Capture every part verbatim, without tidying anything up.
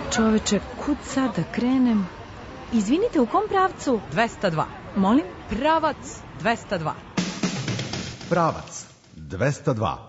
čoveče, kud sad da krenem? Izvinite, u kom pravcu? dvesta dva. Molim? Pravac dvesta dva. Pravac dvesta dva.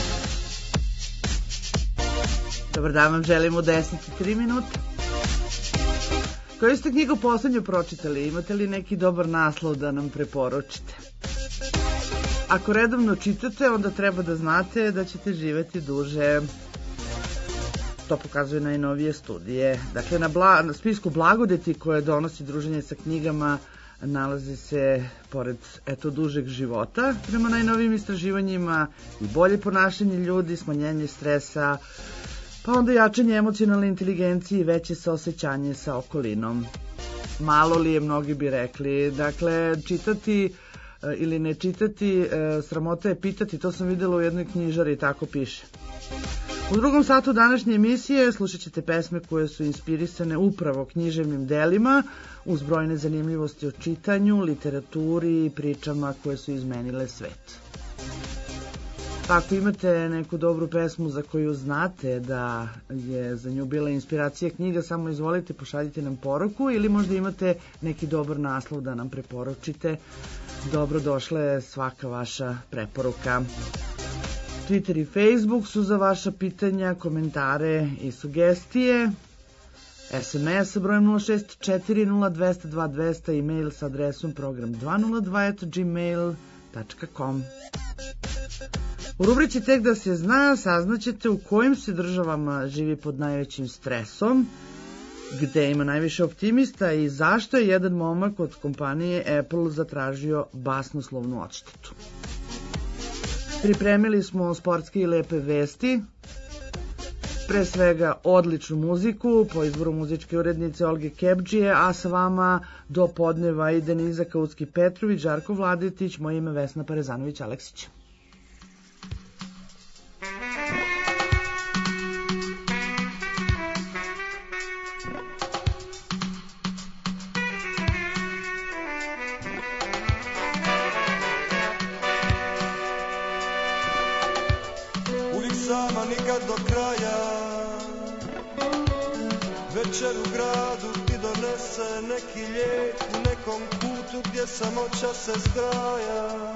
Dobar dan vam želim u deset i tri minuta. Koju ste knjigu poslednju pročitali? Imate li neki dobar naslov da nam preporučite? Ako redovno čitate, onda treba da znate da ćete živeti duže. To pokazuju najnovije studije. Dakle, na, bla, na spisku blagodeti koje donosi druženje sa knjigama nalazi se, pored eto dužeg života, prema najnovijim istraživanjima, i bolje ponašanje ljudi, smanjenje stresa, pa onda jačanje emocionalne inteligencije i veće saosećanje sa okolinom. Malo li je, mnogi bi rekli. Dakle, čitati ili ne čitati, sramota je pitati, to sam videla u jednoj knjižari, tako piše. U drugom satu današnje emisije slušat ćete pesme koje su inspirisane upravo književnim delima, uz brojne zanimljivosti o čitanju, literaturi i pričama koje su izmenile svet. Pa ako imate neku dobru pesmu za koju znate da je za nju bila inspiracija knjiga, samo izvolite, pošaljite nam poruku, ili možda imate neki dobar naslov da nam preporučite. Dobro došla je svaka vaša preporuka. Twitter i Facebook su za vaša pitanja, komentare i sugestije. S M S sa brojem nula šest četiri nula dva nula dva dva nula nula, e-mail sa adresom program dva nula dva at gmail tačka com. U rubrici Tek da se zna saznaćete u kojim se državama živi pod najvećim stresom, gde ima najviše optimista i zašto je jedan momak od kompanije Apple zatražio basnoslovnu odštetu. Pripremili smo sportske i lepe vesti, pre svega odličnu muziku po izboru muzičke urednice Olge Kebdžije, a sa vama do podneva i Deniza Kautski-Petrović, Žarko Vladetić, moje ime Vesna Parezanović-Aleksić. Večer u gradu ti donese neki lijek, u nekom kutu gdje samoća se zgraja.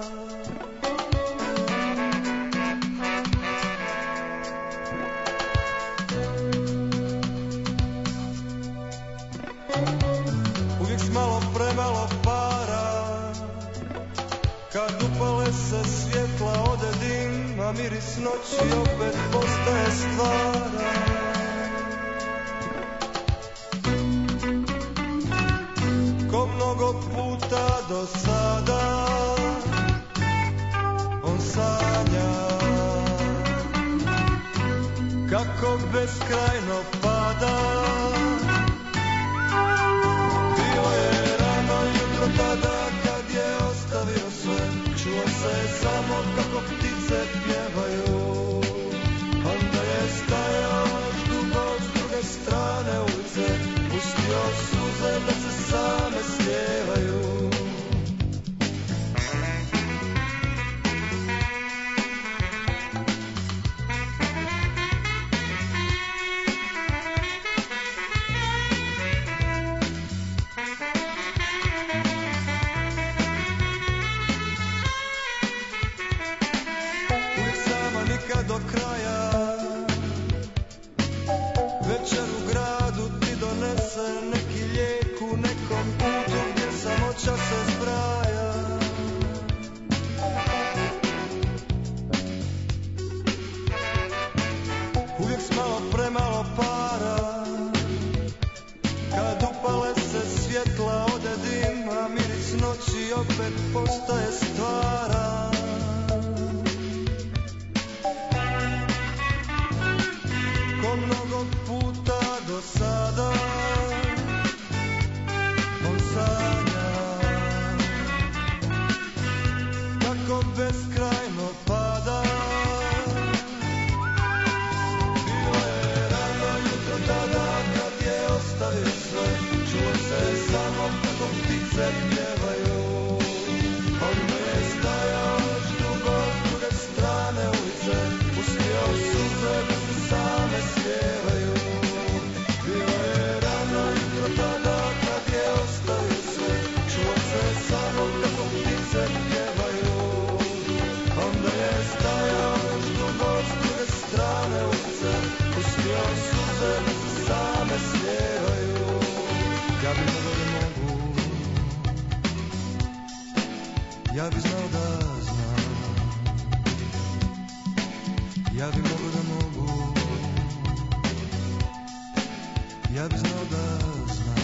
Uvijek s malo premalo para, kad upale se svjetla ode dim, a miris noći opet postaje stvara. Mnogo puta do sada on sanja kako beskrajno pada. Bilo je rano jutro tada kad je ostavio sve, čuo se samo kako ptice pjevaju. Onda je stajao dugo s druge strane ulice, pustio suze da se same slijevaju. suze da se same slijevaju. Ja bi mogao da mogu, ja bi znao da znam, ja bi mogao da mogu, ja bi znao da znam.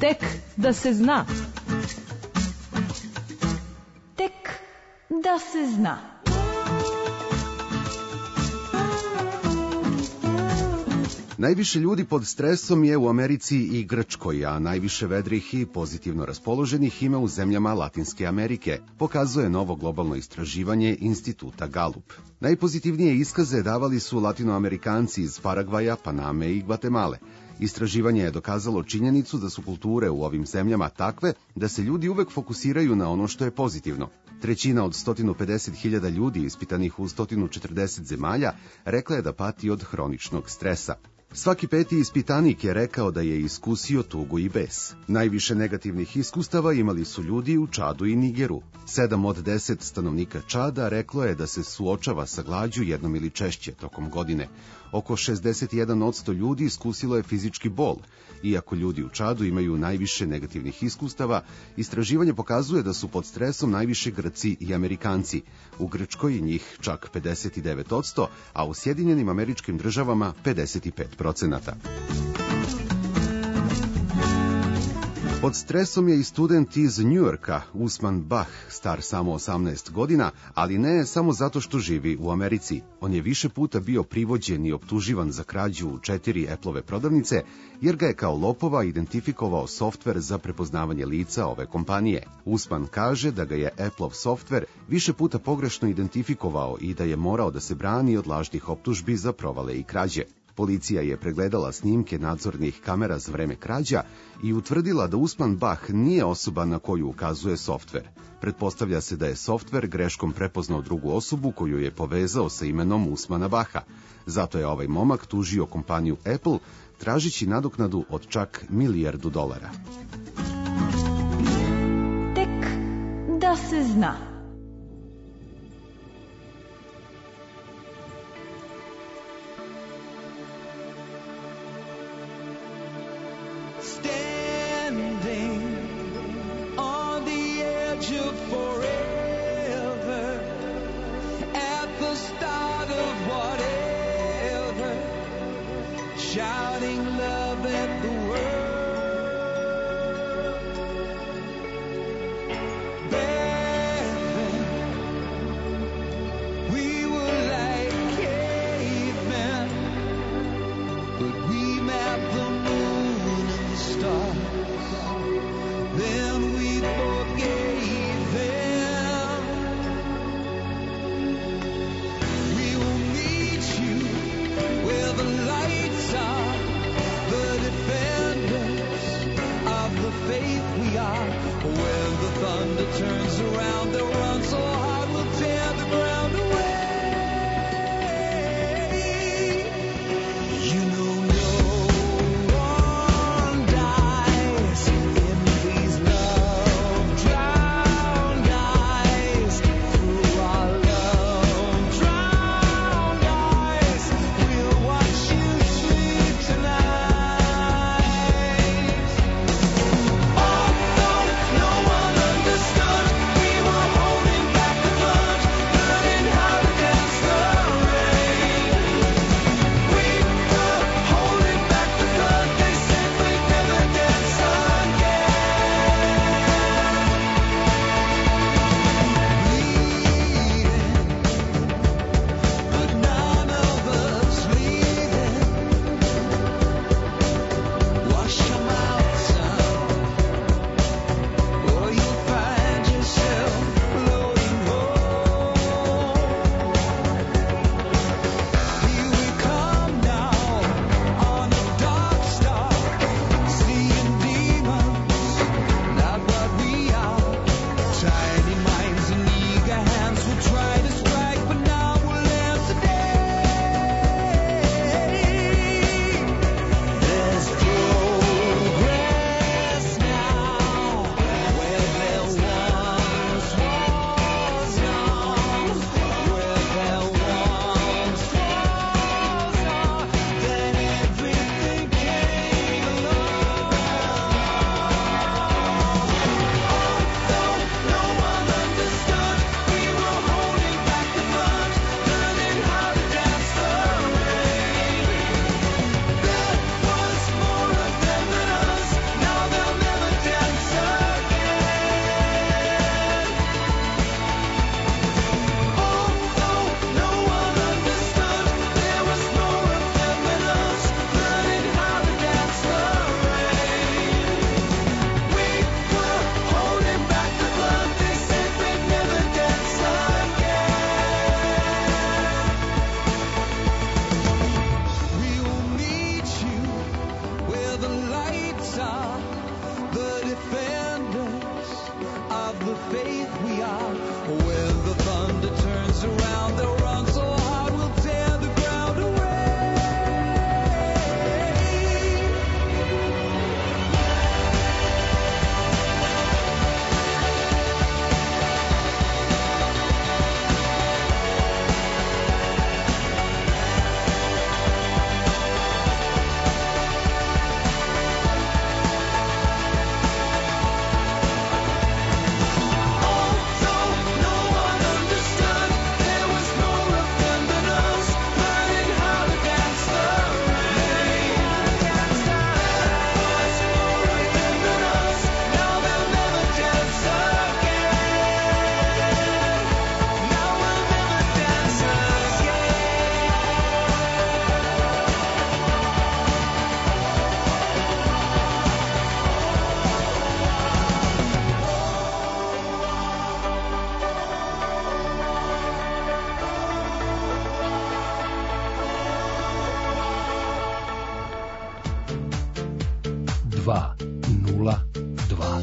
Tek da se zna. Tek da se zna. Najviše ljudi pod stresom je u Americi i Grčkoj, a najviše vedrih i pozitivno raspoloženih ima u zemljama Latinske Amerike, pokazuje novo globalno istraživanje Instituta Galup. Najpozitivnije iskaze davali su latinoamerikanci iz Paragvaja, Paname i Gvatemale. Istraživanje je dokazalo činjenicu da su kulture u ovim zemljama takve da se ljudi uvek fokusiraju na ono što je pozitivno. Trećina od sto pedeset hiljada ljudi ispitanih u sto četrdeset zemalja rekla je da pati od hroničnog stresa. Svaki peti ispitanik je rekao da je iskusio tugu i bes. Najviše negativnih iskustava imali su ljudi u Čadu i Nigeru. Sedam od deset stanovnika Čada reklo je da se suočava sa glađu jednom ili češće tokom godine. Oko šezdeset jedan posto ljudi iskusilo je fizički bol. Iako ljudi u Čadu imaju najviše negativnih iskustava, istraživanje pokazuje da su pod stresom najviše Grci i Amerikanci. U Grčkoj njih čak pedeset devet posto, a u Sjedinjenim Američkim Državama pedeset pet procenata. Pod stresom je i student iz Njujorka, Usman Bah, star samo osamnaest godina, ali ne samo zato što živi u Americi. On je više puta bio privođen i optuživan za krađu u četiri Apple-ove prodavnice, jer ga je kao lopova identifikovao softver za prepoznavanje lica ove kompanije. Usman kaže da ga je Apple-ov softver više puta pogrešno identifikovao i da je morao da se brani od lažnih optužbi za provale i krađe. Policija je pregledala snimke nadzornih kamera za vreme krađa i utvrdila da Usman Bah nije osoba na koju ukazuje softver. Pretpostavlja se da je softver greškom prepoznao drugu osobu koju je povezao sa imenom Usmana Baha. Zato je ovaj momak tužio kompaniju Apple, tražići nadoknadu od čak milijardu dolara. Tek da se zna. We where the lights are the defenders of the faith we are. When the thunder turns around, they'll run so hard we'll tear the ground away. dva nula dva.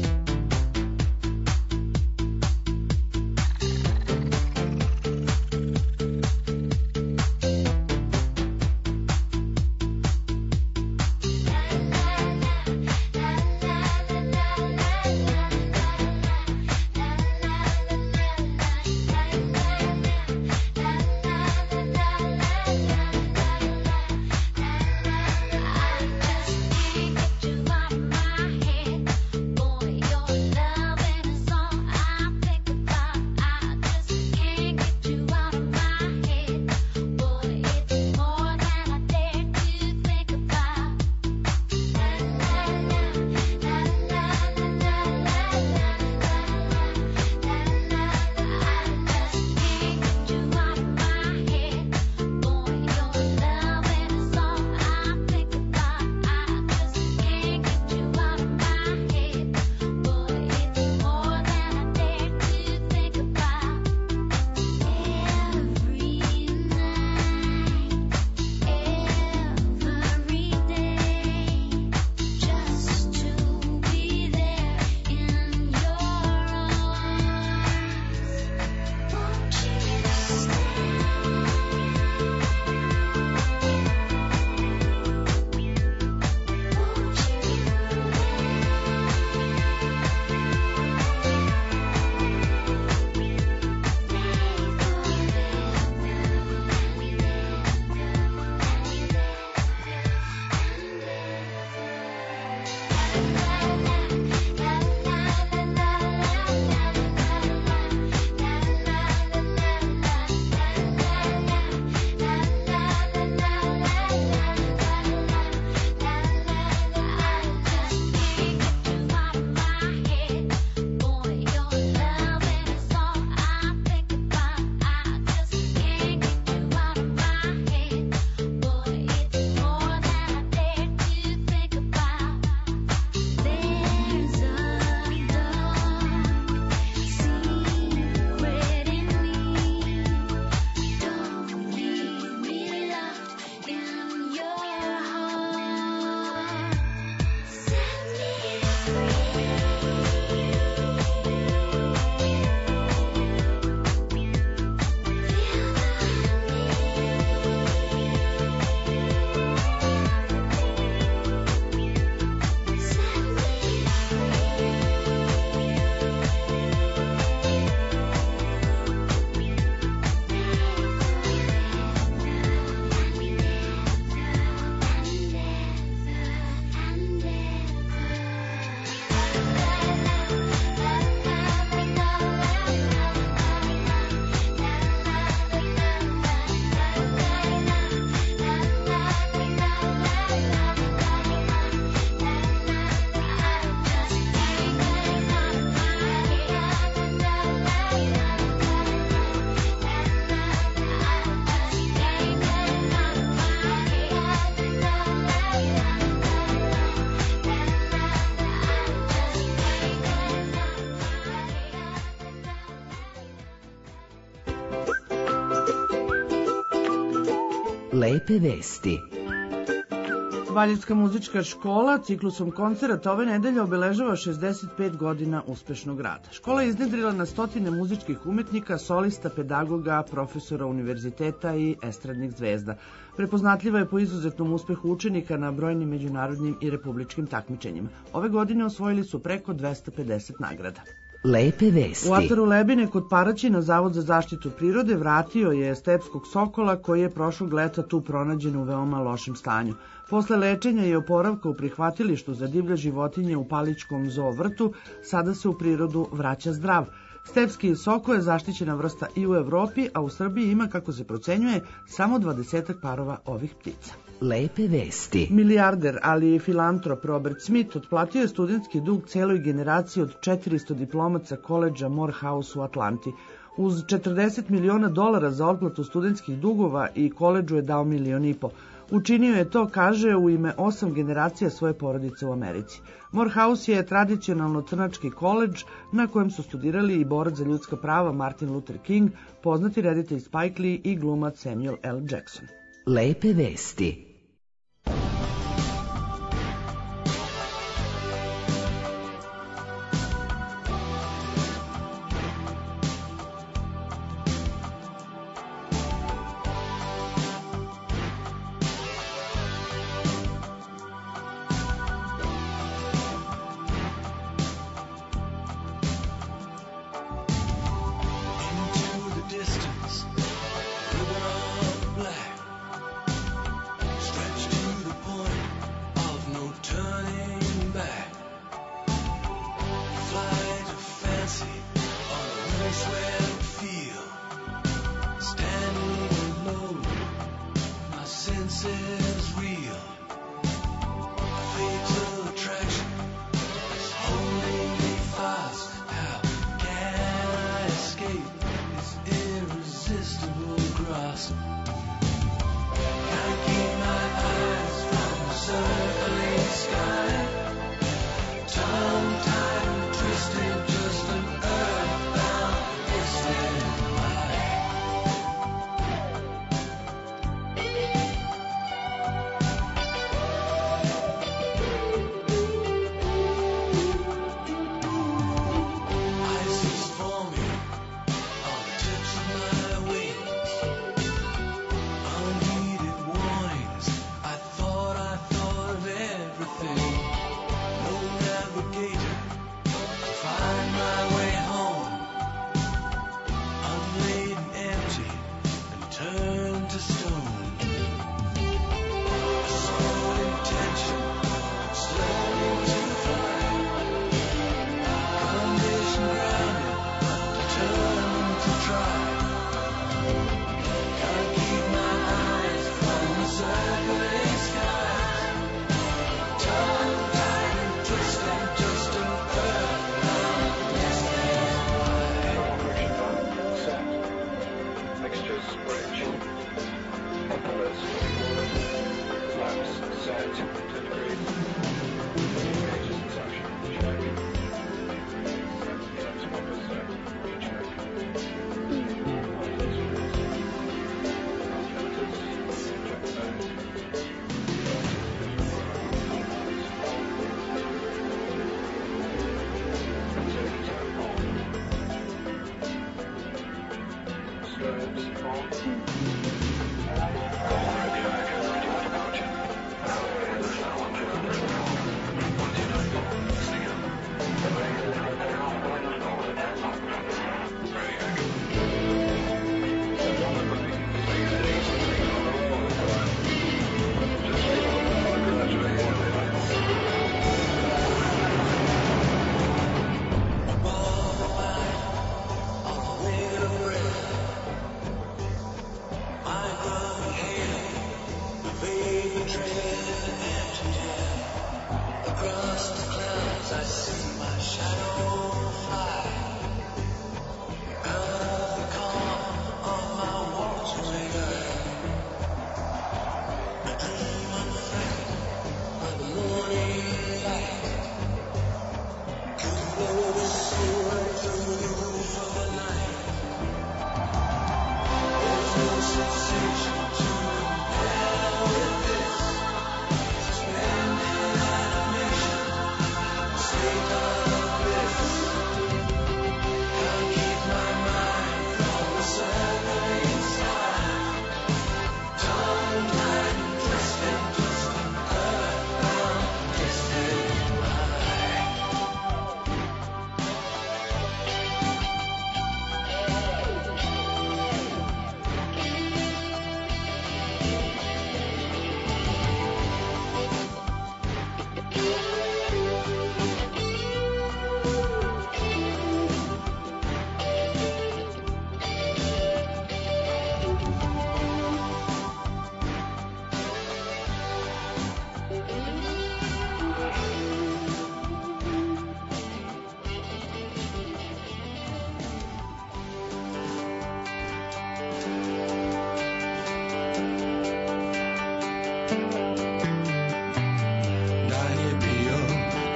Lepe vesti. Valjevska muzička škola ciklusom koncerata ove nedelje obeležava šezdeset pet godina uspešnog rada. Škola je iznedrila na stotine muzičkih umetnika, solista, pedagoga, profesora univerziteta i estradnih zvezda. Prepoznatljiva je po izuzetnom uspehu učenika na brojnim međunarodnim i republičkim takmičenjima. Ove godine osvojili su preko dvesta pedeset nagrada. Lepe vesti. U ataru Lebine kod Paraćina Zavod za zaštitu prirode vratio je stepskog sokola koji je prošlog leta tu pronađen u veoma lošem stanju. Posle lečenja i oporavka u prihvatilištu za divlje životinje u Palićkom zoo vrtu, sada se u prirodu vraća zdrav. Stepski soko je zaštićena vrsta i u Evropi, a u Srbiji ima, kako se procenjuje, samo dvadesetak parova ovih ptica. Lepe vesti. Milijarder, ali i filantrop Robert Smith otplatio je studentski dug celoj generaciji od četiristo diplomaca koledža Morehouse u Atlanti. Uz četrdeset miliona dolara za otplatu studentskih dugova i koledžu je dao milion i po. Učinio je to, kaže, u ime osam generacija svoje porodice u Americi. Morehouse je tradicionalno crnački koledž na kojem su studirali i borac za ljudska prava Martin Luther King, poznati reditelj Spike Lee i glumac Samuel L. Jackson. Lepe vesti.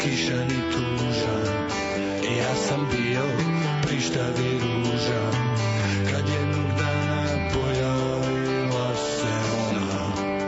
kišan i tužan. Ja sam bio prištavi ružan, kad jednog dana pojavila se ona.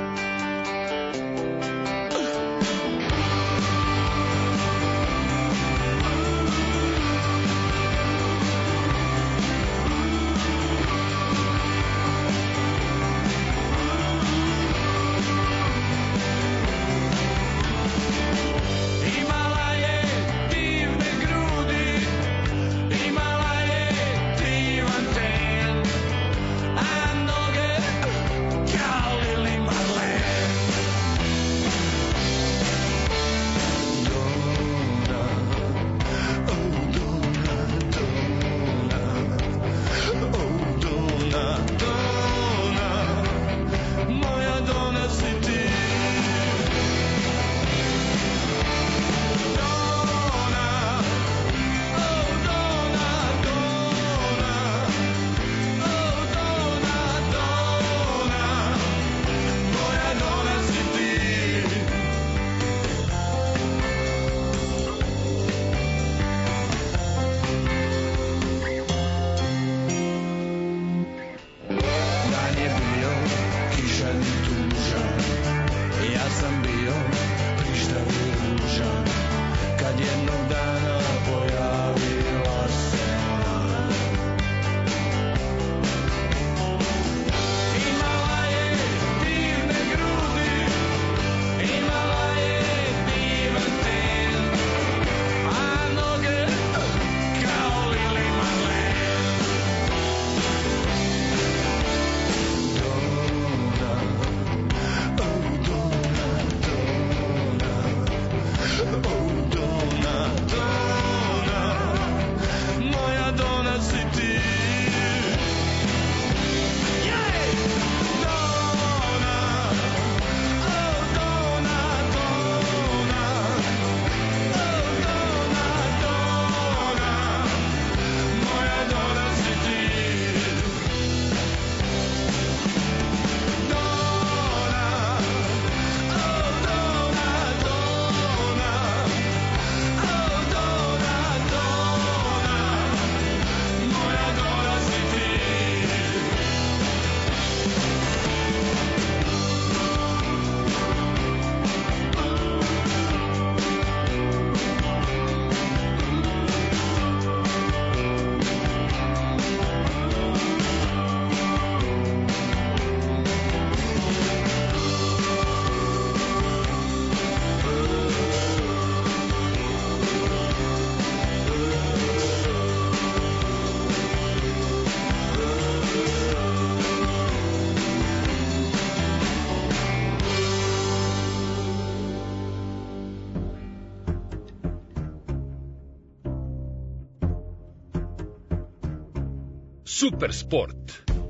Super sport.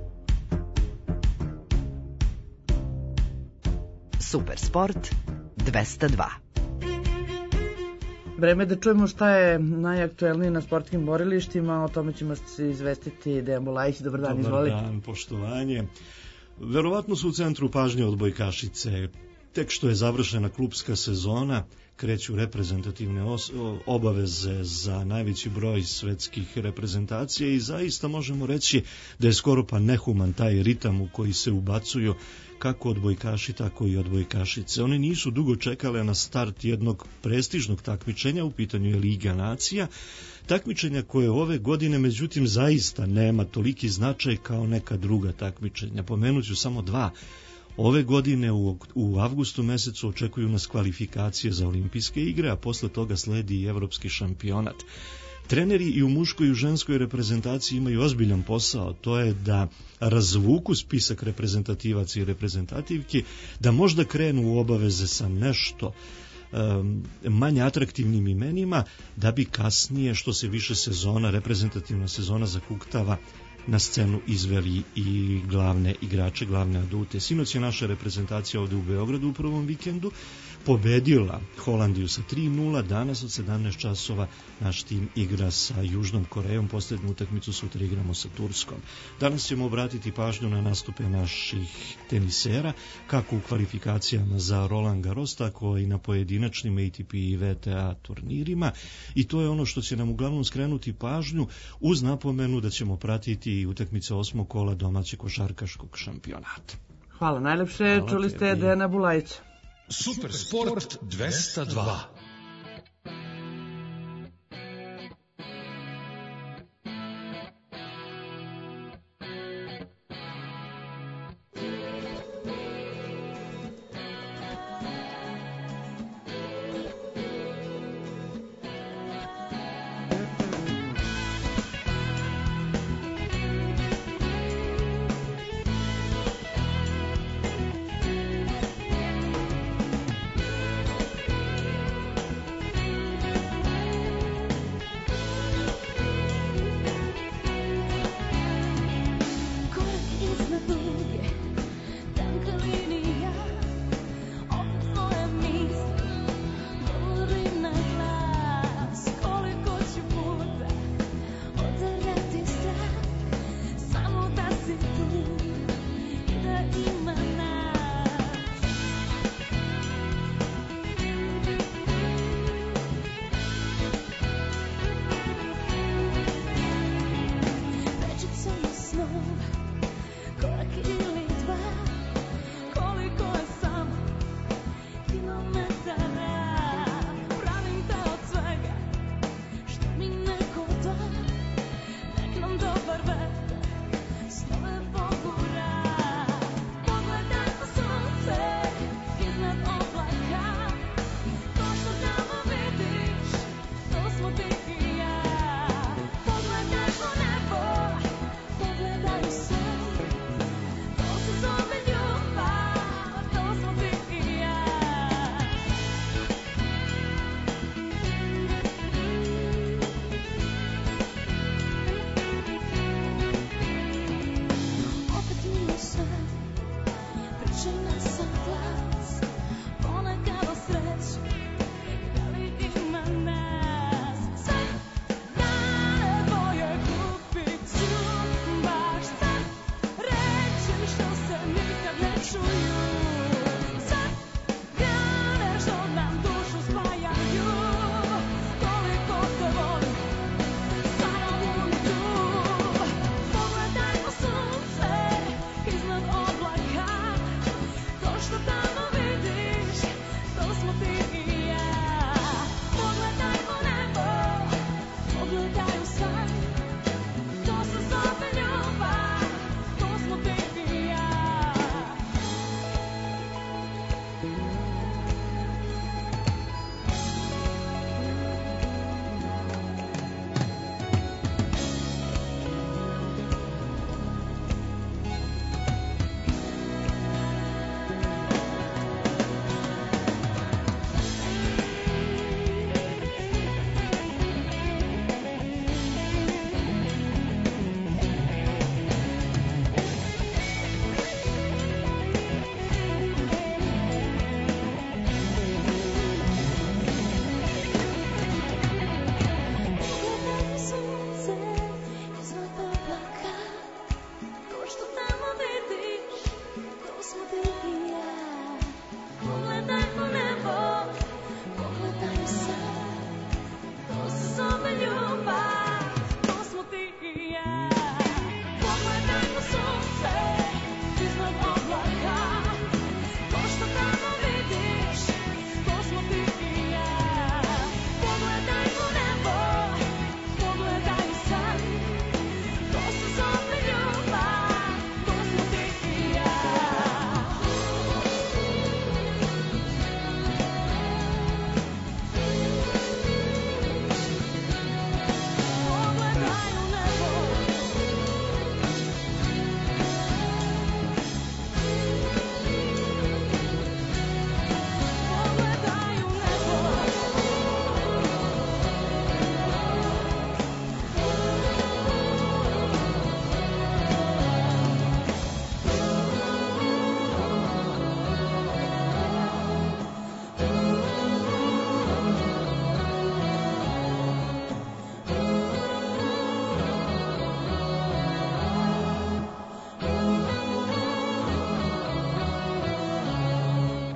Super sport dvesta dva. Vreme da čujemo šta je najaktuelnije na sportskim borilištima, o tome ćemo se izvestiti Dejan Bulajić. Dobar dan, izvolite. Dobar dan, poštovanje. Verovatno su u centru pažnje odbojkašice. Tek što je završena klupska sezona, kreću reprezentativne os- obaveze za najveći broj svetskih reprezentacija i zaista možemo reći da je skoro pa nehuman taj ritam u koji se ubacuju kako odbojkaši, tako i odbojkašice. One nisu dugo čekale na start jednog prestižnog takmičenja, u pitanju je Liga nacija, takmičenja koje ove godine međutim zaista nema toliki značaj kao neka druga takmičenja. Pomenuću samo dva. Ove godine u, u avgustu mesecu očekuju nas kvalifikacije za olimpijske igre, a posle toga sledi i evropski šampionat. Treneri i u muškoj i u ženskoj reprezentaciji imaju ozbiljan posao, to je da razvuku spisak reprezentativaca i reprezentativki, da možda krenu u obaveze sa nešto um, manje atraktivnim imenima, da bi kasnije, što se više sezona, reprezentativna sezona zakuktava, na scenu izveli i glavne igrače, glavne adute. Sinoć je naša reprezentacija ovde u Beogradu u prvom vikendu pobedila Holandiju sa tri nula. Danas od sedamnaest časova naš tim igra sa Južnom Korejom, posljednju utakmicu sutra igramo sa Turskom. Danas ćemo obratiti pažnju na nastupe naših tenisera, kako u kvalifikacijama za Roland Garros, tako i na pojedinačnim A T P i V T A turnirima, i to je ono što će nam uglavnom skrenuti pažnju, uz napomenu da ćemo pratiti i utakmice osmog kola domaćeg košarkaškog šampionata. Hvala najlepše, Hvala čuli ste tebi. Dejana Bulajića. Super sport dvesta dva.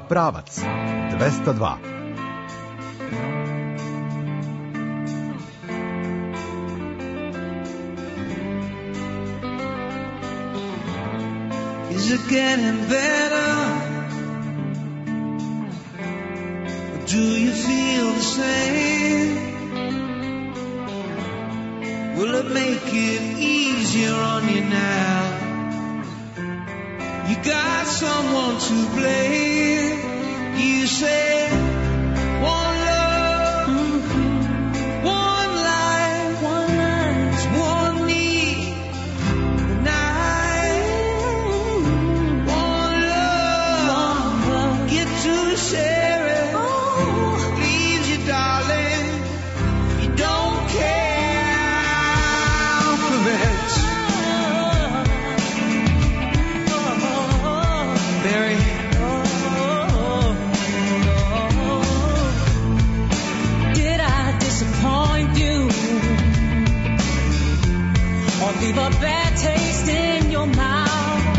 Pravac dvesta dva. Is it getting better? Or do you feel the same? Will it make it easier on you now? You got someone to blame. You say one love, mm-hmm. one life, one life, one need, and I, one love, one love. Get to share it. Oh. Please, you darling, you don't care for it. Barry. Leave a bad taste in your mouth.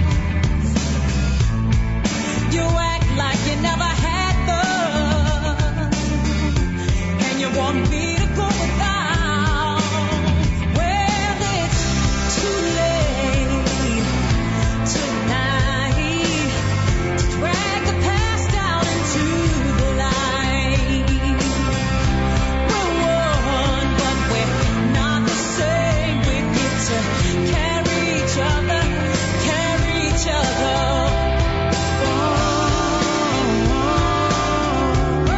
You act like you never had love, and you want me to go without. Well, it's too late tonight to drag the past out into the light. We're one, but we're not the same. We get to carry each other, carry each other. Oh, oh,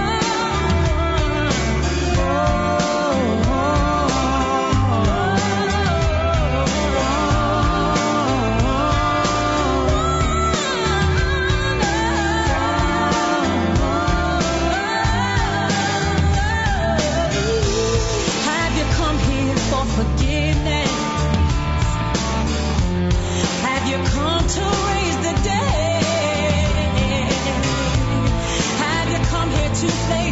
have you come here for forgiveness? Have you come to raise the dead? Have you come here to play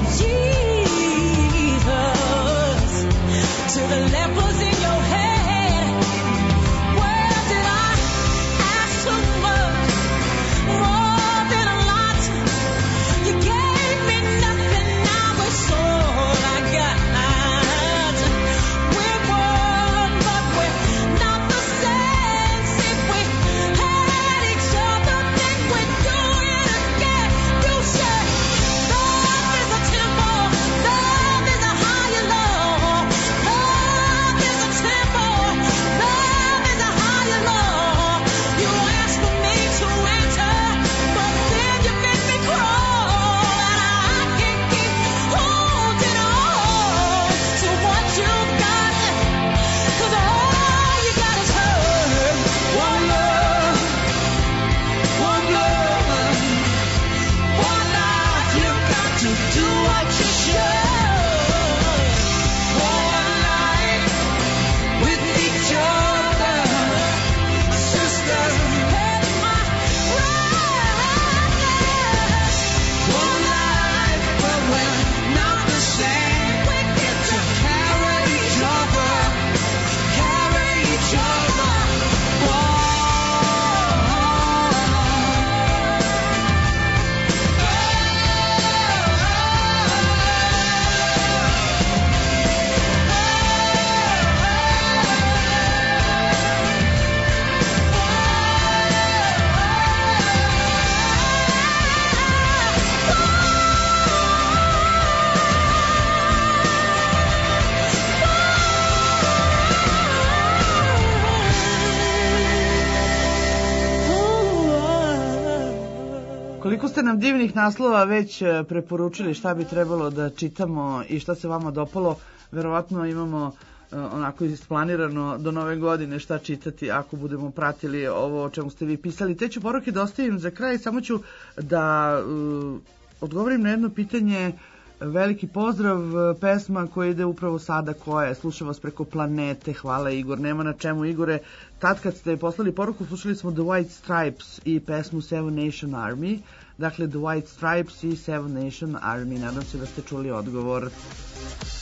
Jesus to the lepers in your head? Well, did I ask too much? More than a lot. You gave me nothing, now it's all I got. We're one, but we're not the same. If we had each other, then we'd do it again. You said love is a temple, love is a higher law. Love is a temple, love is a higher law. You asked for me to enter, but then you made me crawl, and I can't keep holding on to what you got, 'cause all you got is hurt. One love, one love, one life. You got to do what you should. One life with each other, sisters. That's my right. One life, but we're not the same. We get to carry each other, carry each other. Koliko ste nam divnih naslova već e, preporučili šta bi trebalo da čitamo i šta se vama dopalo, verovatno imamo e, onako isplanirano do nove godine šta čitati ako budemo pratili ovo o čemu ste vi pisali. Te ću poruke da ostavim za kraj, samo ću da e, odgovorim na jedno pitanje. Veliki pozdrav, pesma koja ide upravo sada, koja je, slušam vas preko planete, hvala Igor, nema na čemu Igore. Tad kad ste poslali poruku slušali smo The White Stripes i pesmu Seven Nation Army, dakle The White Stripes i Seven Nation Army, nadam se da ste čuli odgovor.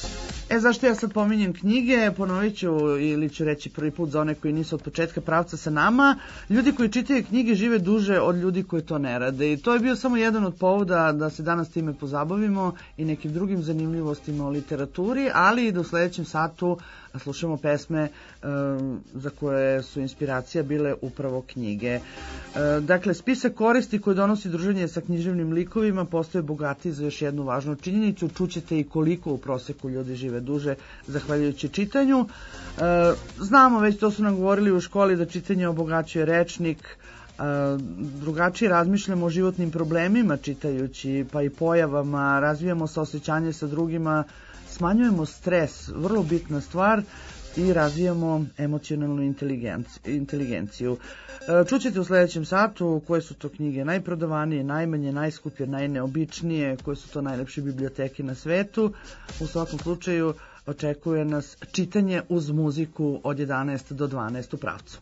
E, zašto ja sad pominjem knjige, ponovit ću ili ću reći prvi put za one koji nisu od početka pravca sa nama, ljudi koji čitaju knjige žive duže od ljudi koji to ne rade i to je bio samo jedan od povoda da se danas time pozabavimo i nekim drugim zanimljivostima o literaturi, ali i da u sledećem satu slušamo pesme um, za koje su inspiracija bile upravo knjige. E, dakle, spisak koristi koje donosi druženje sa književnim likovima postoje bogatiji za još jednu važnu činjenicu. Čućete i koliko u proseku ljudi žive duže zahvaljujući čitanju. E, znamo, već to su nam govorili u školi, da čitanje obogaćuje rečnik, e, drugačije razmišljamo o životnim problemima čitajući, pa i pojavama, razvijamo saosećanje sa drugima, smanjujemo stres, vrlo bitna stvar, i razvijamo emocionalnu inteligenciju. Čućete u sledećem satu koje su to knjige najprodavanije, najmanje, najskuplje, najneobičnije, koje su to najlepše biblioteke na svetu. U svakom slučaju očekuje nas čitanje uz muziku od jedanaest do dvanaest u pravcu.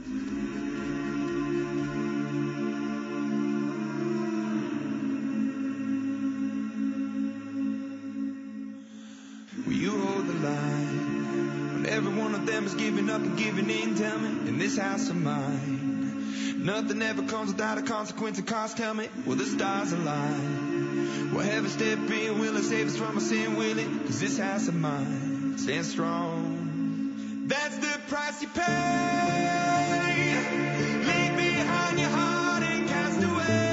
You hold the line when every one of them is giving up and giving in. Tell me, in this house of mine, nothing ever comes without a consequence and cost. Tell me, will the stars align? Will heaven step in? Will it save us from our sin? Will it? Cause this house of mine stands strong. That's the price you pay. Leave behind your heart and cast away.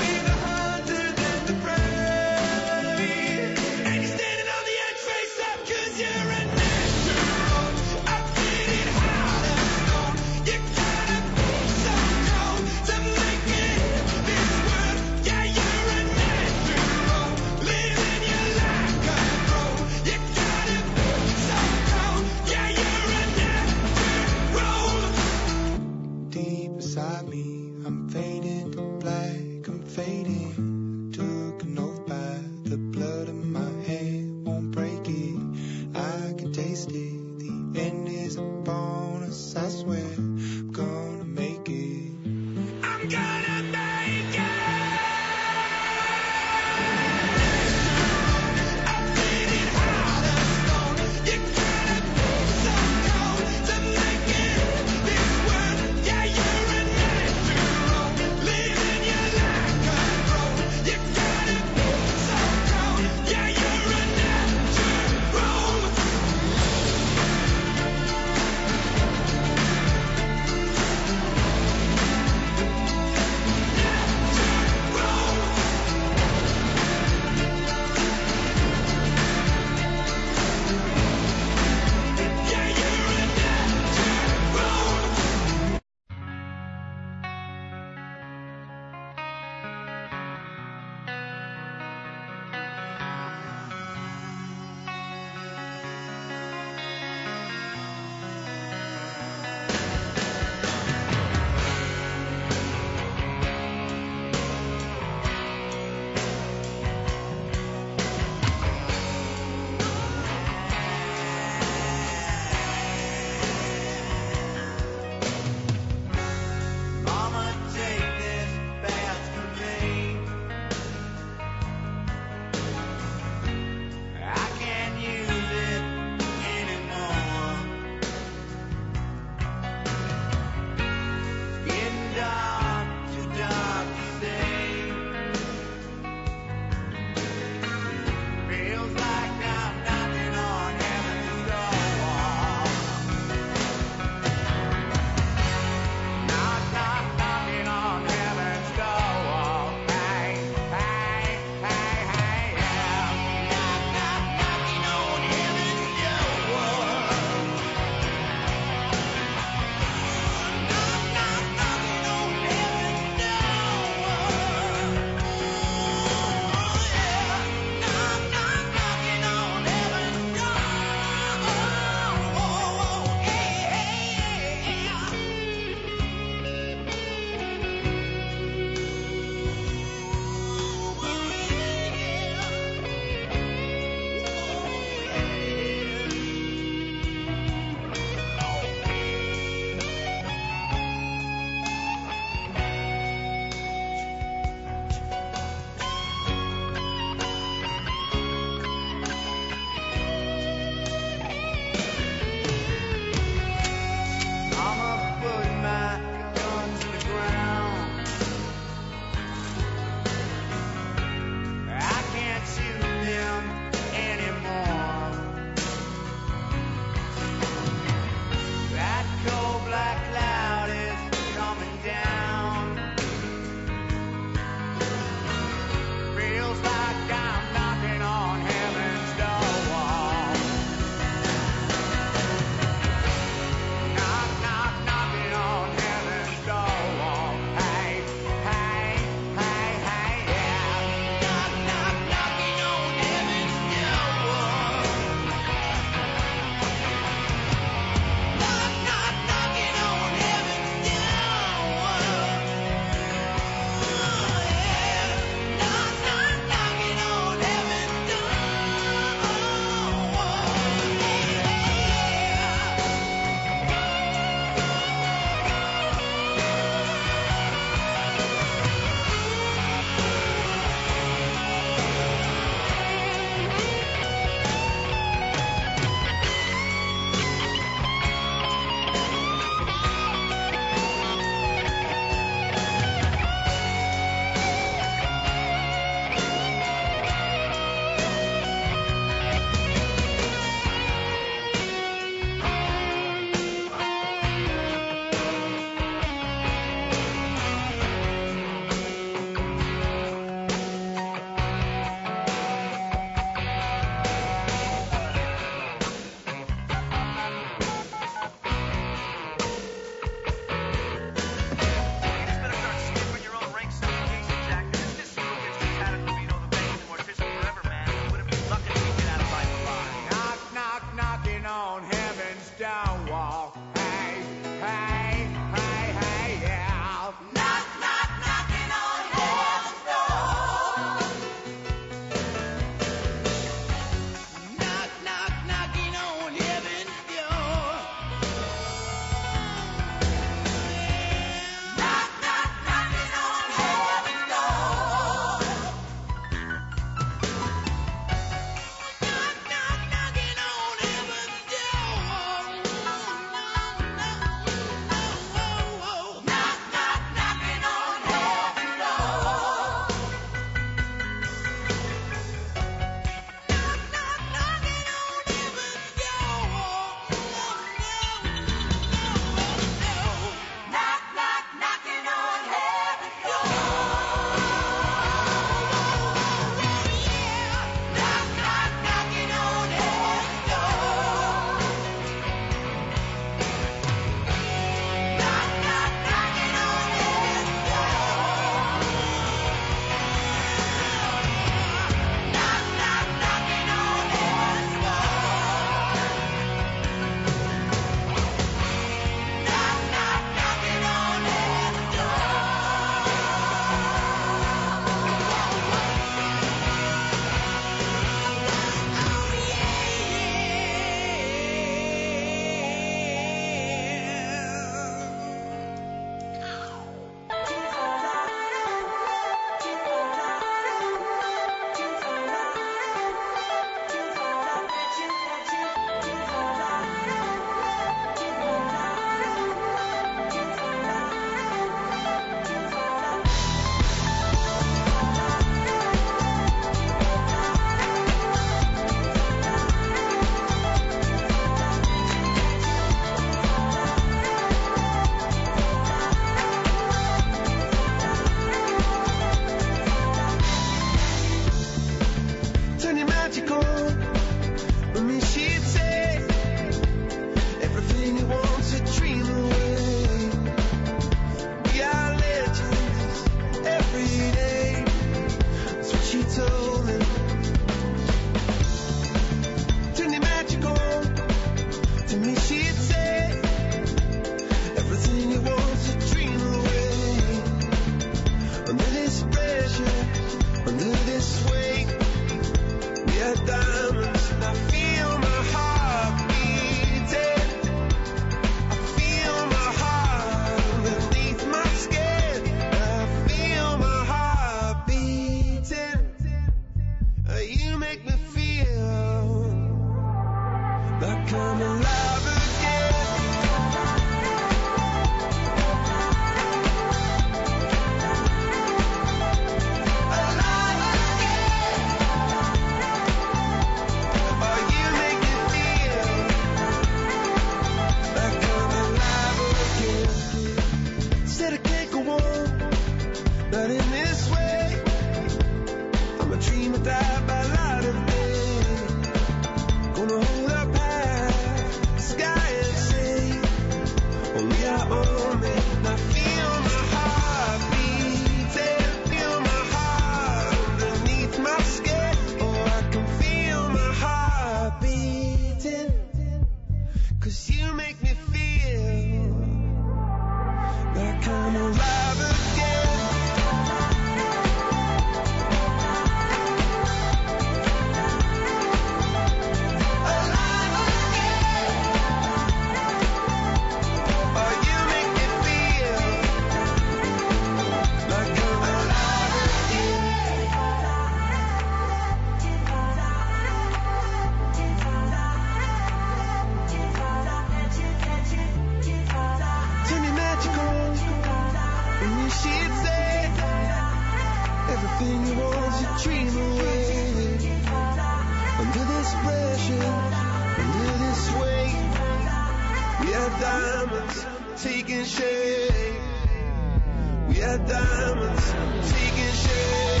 taking shape. We are diamonds taking shape.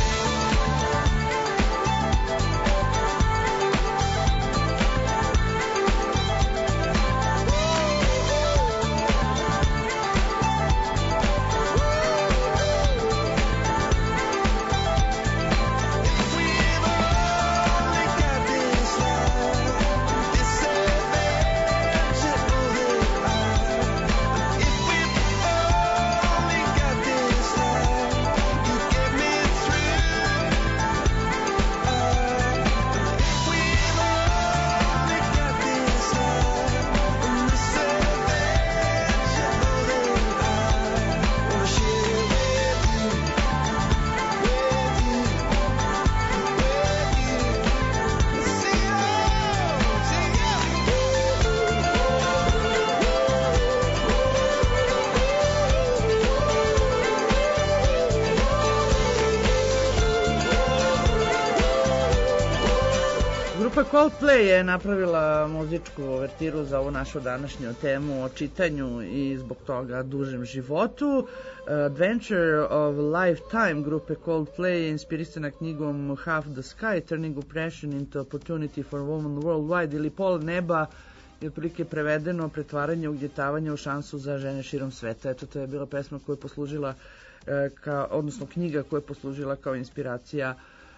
Coldplay je napravila muzičku uvertiru za ovu našu današnju temu o čitanju i zbog toga dužem životu. Adventure of Lifetime grupe Coldplay je inspirisana knjigom Half the Sky, Turning Oppression into Opportunity for Women Worldwide, ili Pol neba, je otprilike prevedeno pretvaranje ugnjetavanja u šansu za žene širom sveta. Eto, to je bila pesma koja je poslužila, kao, odnosno knjiga koja je poslužila kao inspiracija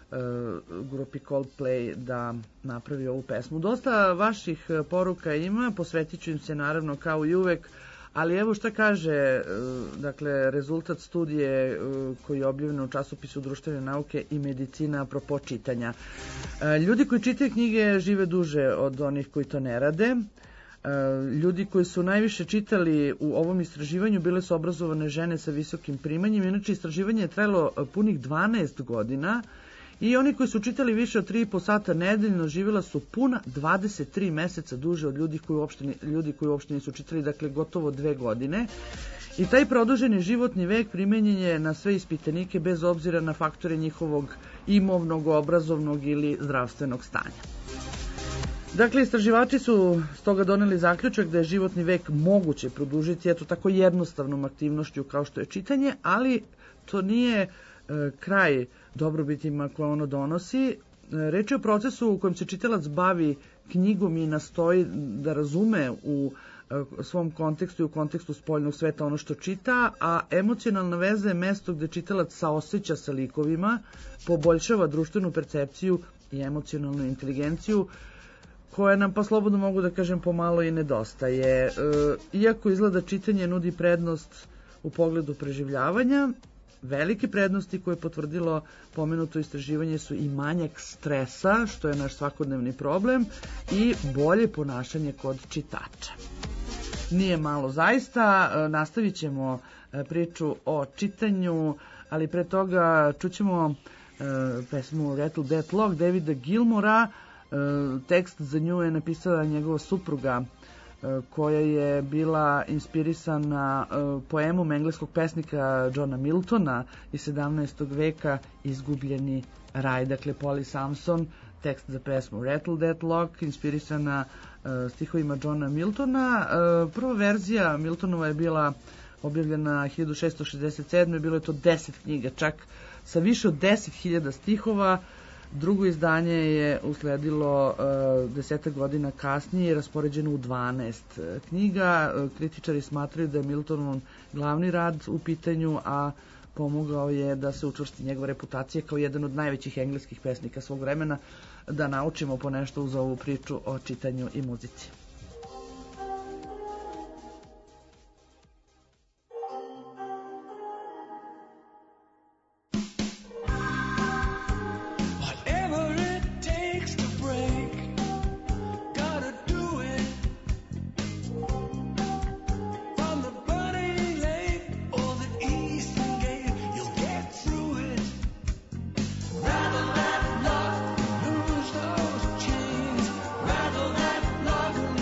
grupi Coldplay da napravi ovu pesmu. Dosta vaših poruka ima, posvetit ću im se naravno kao i uvek, ali evo šta kaže, dakle, rezultat studije koji je objavljen u časopisu Društvene nauke i medicina apropo čitanja. Ljudi koji čitaju knjige žive duže od onih koji to ne rade. Ljudi koji su najviše čitali u ovom istraživanju bile su obrazovane žene sa visokim primanjem. Inače, istraživanje je trajalo punih dvanaest godina. I oni koji su čitali više od tri i po sata nedeljno živjela su puna dvadeset tri meseca duže od ljudi koji uopšte, ljudi koji uopšte nisu čitali, dakle gotovo dve godine. I taj produženi životni vek primenjen je na sve ispitanike bez obzira na faktore njihovog imovnog, obrazovnog ili zdravstvenog stanja. Dakle, istraživači su stoga doneli zaključak da je životni vek moguće produžiti eto tako jednostavnom aktivnošću kao što je čitanje, ali to nije e, kraj dobrobitima koje ono donosi. Reč je o procesu u kojem se čitalac bavi knjigom i nastoji da razume u svom kontekstu i u kontekstu spoljnog sveta ono što čita, a emocionalna veza je mesto gde čitalac saoseća sa likovima, poboljšava društvenu percepciju i emocionalnu inteligenciju, koja nam, pa slobodno mogu da kažem, pomalo i nedostaje. Iako izgleda čitanje nudi prednost u pogledu preživljavanja, velike prednosti koje je potvrdilo pomenuto istraživanje su i manjak stresa, što je naš svakodnevni problem, i bolje ponašanje kod čitača. Nije malo zaista, nastavit ćemo priču o čitanju, ali pre toga čućemo pesmu Rattle That Lock Davida Gilmora. Tekst za nju je napisala njegova supruga, koja je bila inspirisana poemom engleskog pesnika Johna Miltona iz sedamnaestog veka Izgubljeni raj. Dakle, Polly Samson, tekst za pesmu Rattle That Lock, inspirisana stihovima Johna Miltona. Prva verzija Miltonova je bila objavljena hiljadu šessto šezdeset sedme. Bilo je to deset knjiga, čak sa više od deset hiljada stihova. Drugo izdanje je usledilo uh, desetak godina kasnije i raspoređeno u dvanaest knjiga. Kritičari smatraju da je Miltonov glavni rad u pitanju, a pomogao je da se učvrsti njegova reputacija kao jedan od najvećih engleskih pesnika svog vremena. Da naučimo po nešto uz ovu priču o čitanju i muzici. Rattle that lock,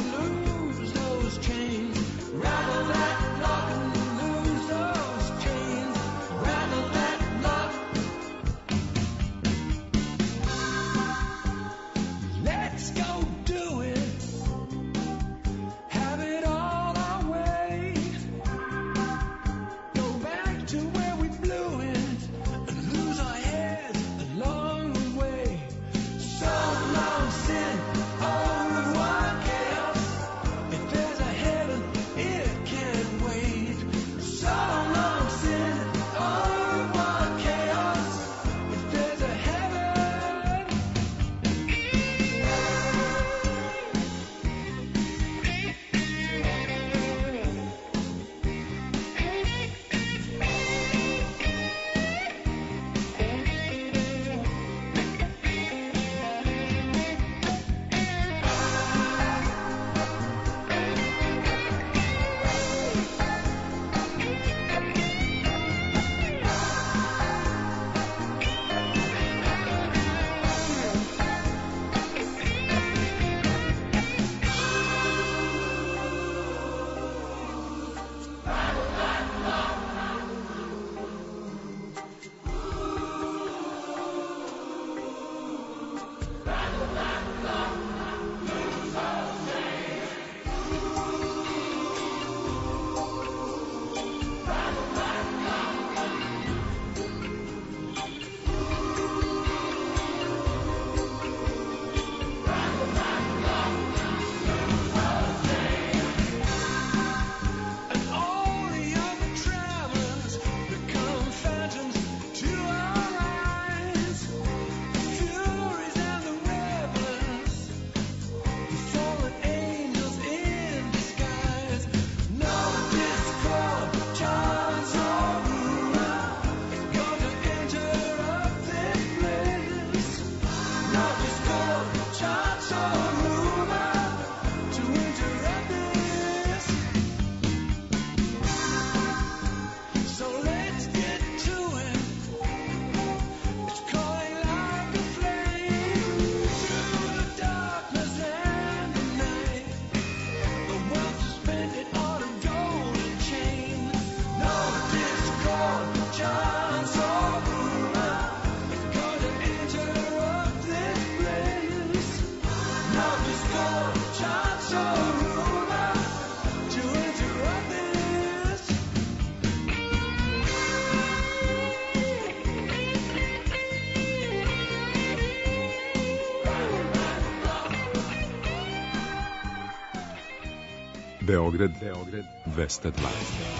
Beograd, Beograd dvesta dva.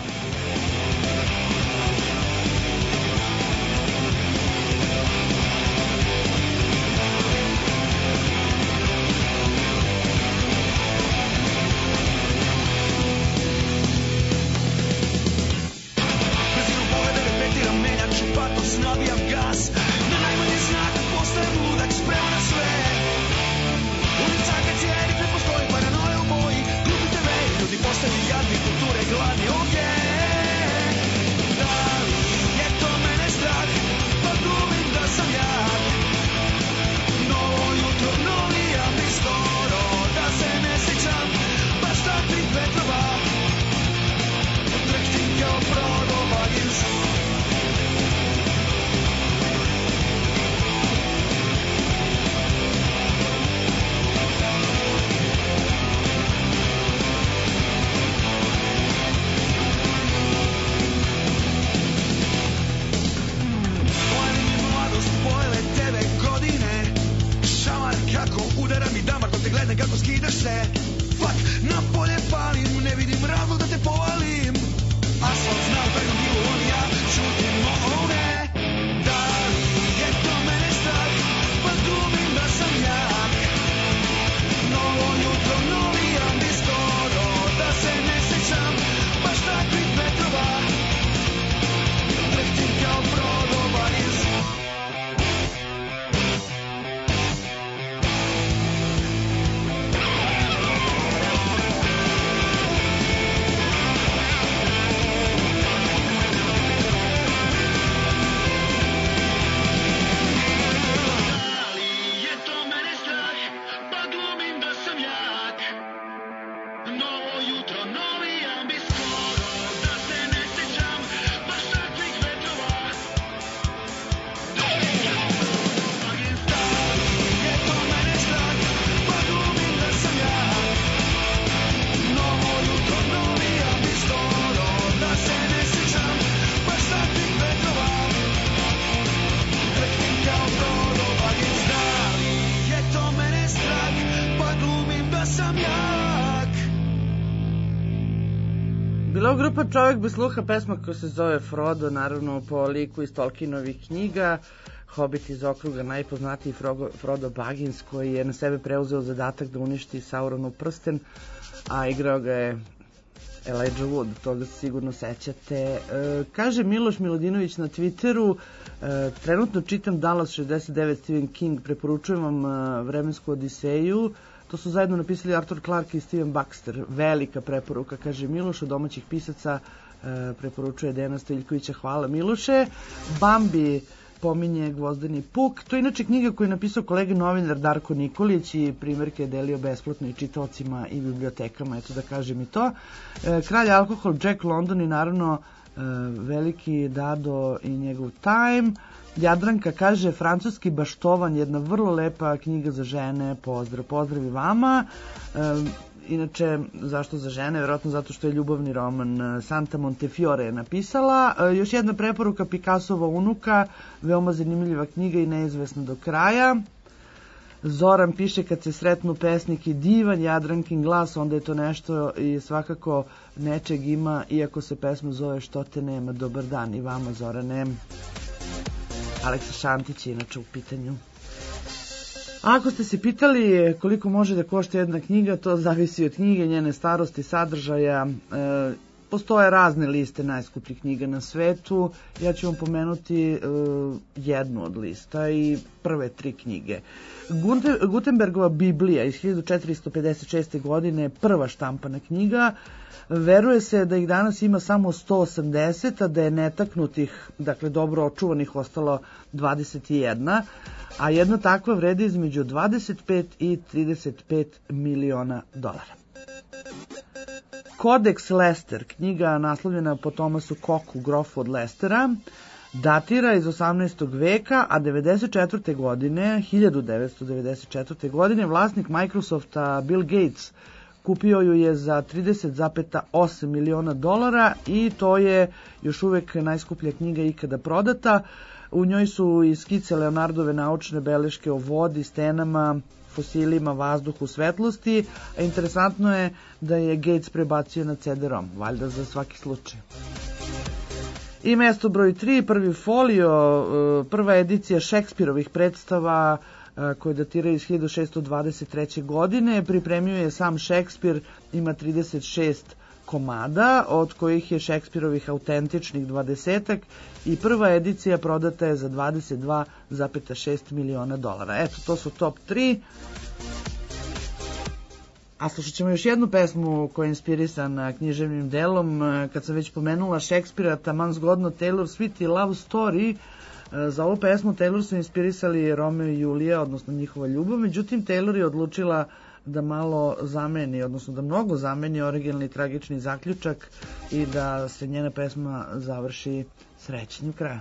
Bila grupa Čovjek bez sluha, pesma koja se zove Frodo, naravno po liku iz Tolkienovih knjiga. Hobbit iz okruga, najpoznatiji Frodo Baggins, koji je na sebe preuzeo zadatak da uništi Sauronov prsten, a igrao ga je Elijah Wood, toga se sigurno sećate. E, kaže Miloš Milodinović na Twitteru, e, trenutno čitam Dallas šezdeset devet Stephen King, preporučujem vam e, Vremensku odiseju. To su zajedno napisali Arthur Clarke i Steven Baxter. Velika preporuka, kaže Miloš, od domaćih pisaca e, preporučuje Dejana Stojiljkovića. Hvala Miloše. Bambi pominje Gvozdeni puk. To je inače knjiga koju je napisao kolega novinar Darko Nikolić i primjerke je delio besplatno i čitaocima i bibliotekama, eto da kažem i to. E, Kralj alkohol, Jack London i naravno e, veliki Dado i njegov Time. Jadranka kaže Francuski baštovan, jedna vrlo lepa knjiga za žene, pozdrav, pozdrav i vama. E, inače, zašto za žene? Vjerojatno zato što je ljubavni roman Santa Montefiore je napisala. E, još jedna preporuka, Picassova unuka, veoma zanimljiva knjiga i neizvesna do kraja. Zoran piše kad se sretnu pesnik i divan Jadrankin glas, onda je to nešto i svakako nečeg ima, iako se pesma zove Što te nema. Dobar dan i vama, Zorane. Aleksa Šantić je inače u pitanju. Ako ste se pitali koliko može da košta jedna knjiga, to zavisi od knjige, njene starosti, sadržaja. E, postoje razne liste najskupljih knjiga na svetu. Ja ću vam pomenuti e, jednu od lista i prve tri knjige. Gutenbergova Biblija iz hiljadu četiristo pedeset šeste. godine, prva štampana knjiga. Veruje se da ih danas ima samo sto osamdeset, a da je netaknutih, dakle dobro očuvanih, ostalo dvadeset jedna, a jedna takva vredi između dvadeset pet i trideset pet miliona dolara. Kodeks Lester, knjiga naslovljena po Thomasu Cocku, grofu od Lestera, datira iz osamnaestog veka, a devedeset četvrte. godine, hiljadu devetsto devedeset četvrte. godine, vlasnik Microsofta Bill Gates kupio ju je za trideset zarez osam miliona dolara i to je još uvek najskuplja knjiga ikada prodata. U njoj su i skice Leonardove naučne beleške o vodi, stenama, fosilima, vazduhu, svetlosti, a interesantno je da je Gates prebacio na C D-rom, valjda za svaki slučaj. I mesto broj tri, prvi folio, prva edicija Šekspirovih predstava koje datiraju iz hiljadu šessto dvadeset treće. godine. Pripremio je sam Šekspir, ima trideset šest komada, od kojih je Šekspirovih autentičnih dvadesetak i prva edicija prodata je za dvadeset dva zarez šest miliona dolara. Eto, to su top tri. A slušat ćemo još jednu pesmu koja je inspirisana književnim delom. Kad sam već pomenula Šekspira, taman zgodno Taylor Swift i Love Story. Za ovu pesmu Taylor su inspirisali Romeo i Julija, odnosno njihova ljubav, međutim Taylor je odlučila da malo zameni, odnosno da mnogo zameni originalni tragični zaključak i da se njena pesma završi srećnim krajem.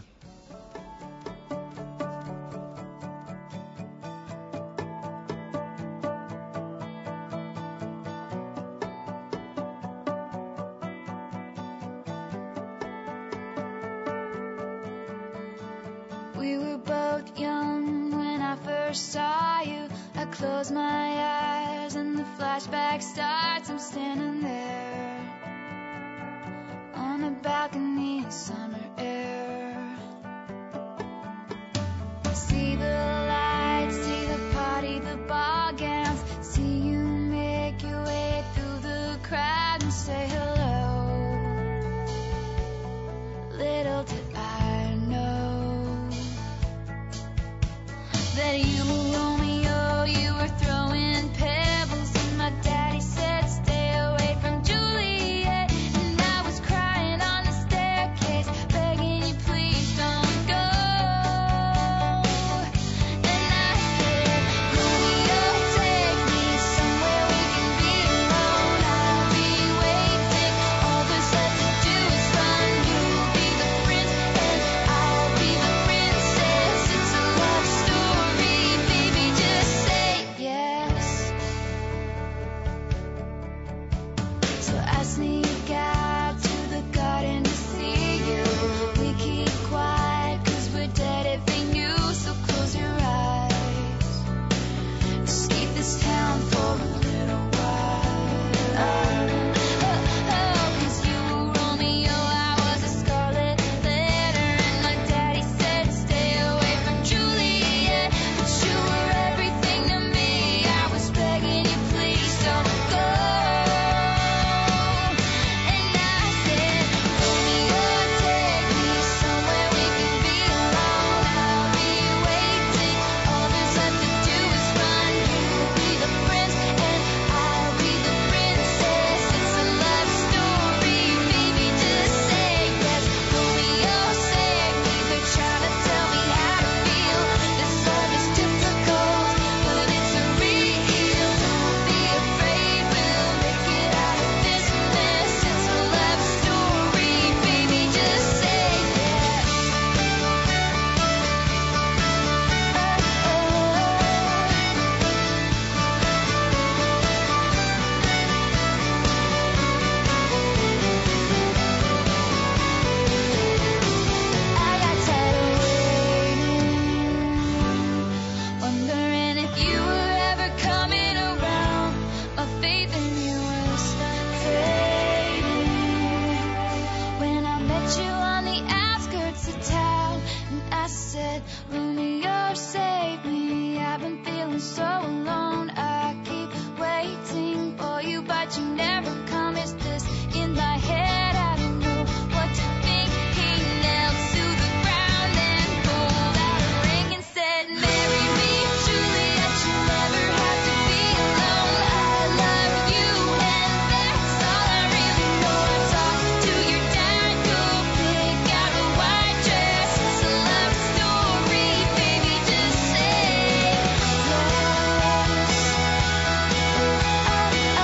We were both young when I first saw you. I close my eyes and the flashback starts. I'm standing there on a balcony in summer air. See the lights, see the party, the ball gowns. See you make your way through the crowd and say hello. Little did I know that you were Romeo, you were throwing pebbles, and my daddy said stay away from Juliet, and I was crying on the staircase, begging you please don't go. And I said, Romeo, take me somewhere we can be alone. I'll be waiting, all there's left to do is run. You'll be the prince and I'll be the princess. It's a love story, baby, just say yes. So I sneak out to the garden to see you. We keep quiet cause we're dead if we knew. So close your eyes, escape this town for a little while. Oh, oh, cause you were Romeo, I was a scarlet letter, and my daddy said stay away from Juliet, but you were everything to me. I was begging you please don't go. And I said, Romeo, take me somewhere we can be alone. I'll be waiting, all there's left to do is run. You'll be the prince and I'll be the princess. It's a love story, baby, just say yes. Romeo, save me, they're trying to tell me how to feel. This love is difficult, but it's a real. Don't be afraid, we'll make it out of this mess. It's a love story, baby, just say yes. I got tired of waiting, wondering if you were ever coming around. My faith in you was fading when I met you on the outskirts of town, and I said, Romeo, save me. I've been feeling so alone. I keep waiting for you, but you never come. Is this in my head? I don't know what to think. He knelt to the ground and pulled out a ring and said, marry me, Juliet. You never have to be alone. I love you, and that's all I really know. I talked to your dad, go pick out a white dress. It's a love story, baby, just say yes. Oh,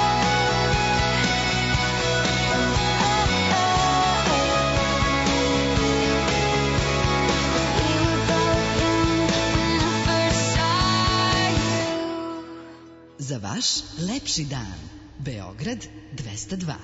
we were both young when I first saw you. Za vaš lepši dan. Beograd dvesta dva.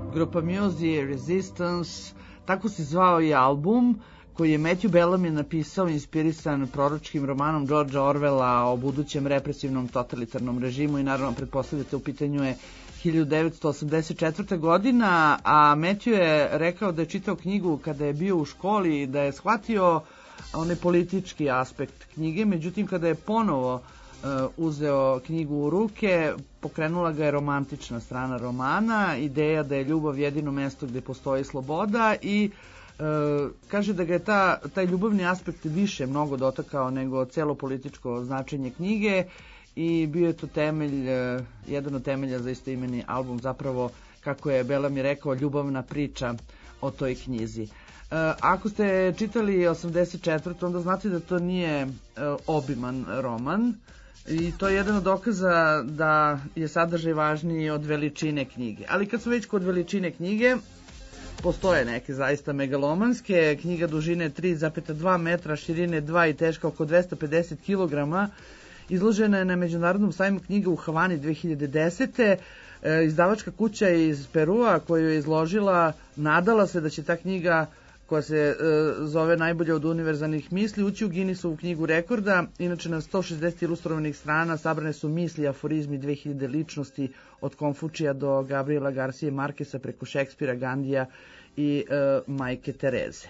grupa Muse, Resistance, tako se zvao i album koji je Matthew Bellamy napisao inspirisan proročkim romanom Georgea Orwella o budućem represivnom totalitarnom režimu i naravno pretpostavljate u pitanju je hiljadu devetsto osamdeset četvrta. godina, a Matthew je rekao da je čitao knjigu kada je bio u školi i da je shvatio onaj politički aspekt knjige, međutim kada je ponovo uh, uzeo knjigu u ruke, pokrenula ga je romantična strana romana, ideja da je ljubav jedino mesto gde postoji sloboda i uh, kaže da ga je ta, taj ljubavni aspekt više mnogo dotakao nego celo političko značenje knjige i bio je to temelj, uh, jedan od temelja za istoimeni album, zapravo kako je Bellamy rekao, ljubavna priča o toj knjizi. Uh, ako ste čitali osamdeset četvrtu. onda znate da to nije uh, obiman roman i to je jedan od dokaza da je sadržaj važniji od veličine knjige. Ali kad su već kod veličine knjige, postoje neke zaista megalomanske. Knjiga dužine tri zarez dva metra, širine dva i teška oko dvesta pedeset kilograma. Izložena je na Međunarodnom sajmu knjiga u Havani dve hiljade desete. E, izdavačka kuća iz Perua koju je izložila nadala se da će ta knjiga koja se e, zove Najbolje od univerzalnih misli ući u Guinnessovu knjigu rekorda. Inače na sto šezdeset ilustrovanih strana sabrane su misli, aforizmi, dve hiljade ličnosti od Konfučija do Gabriela Garcije Markesa preko Šekspira, Gandija i e, Majke Tereze.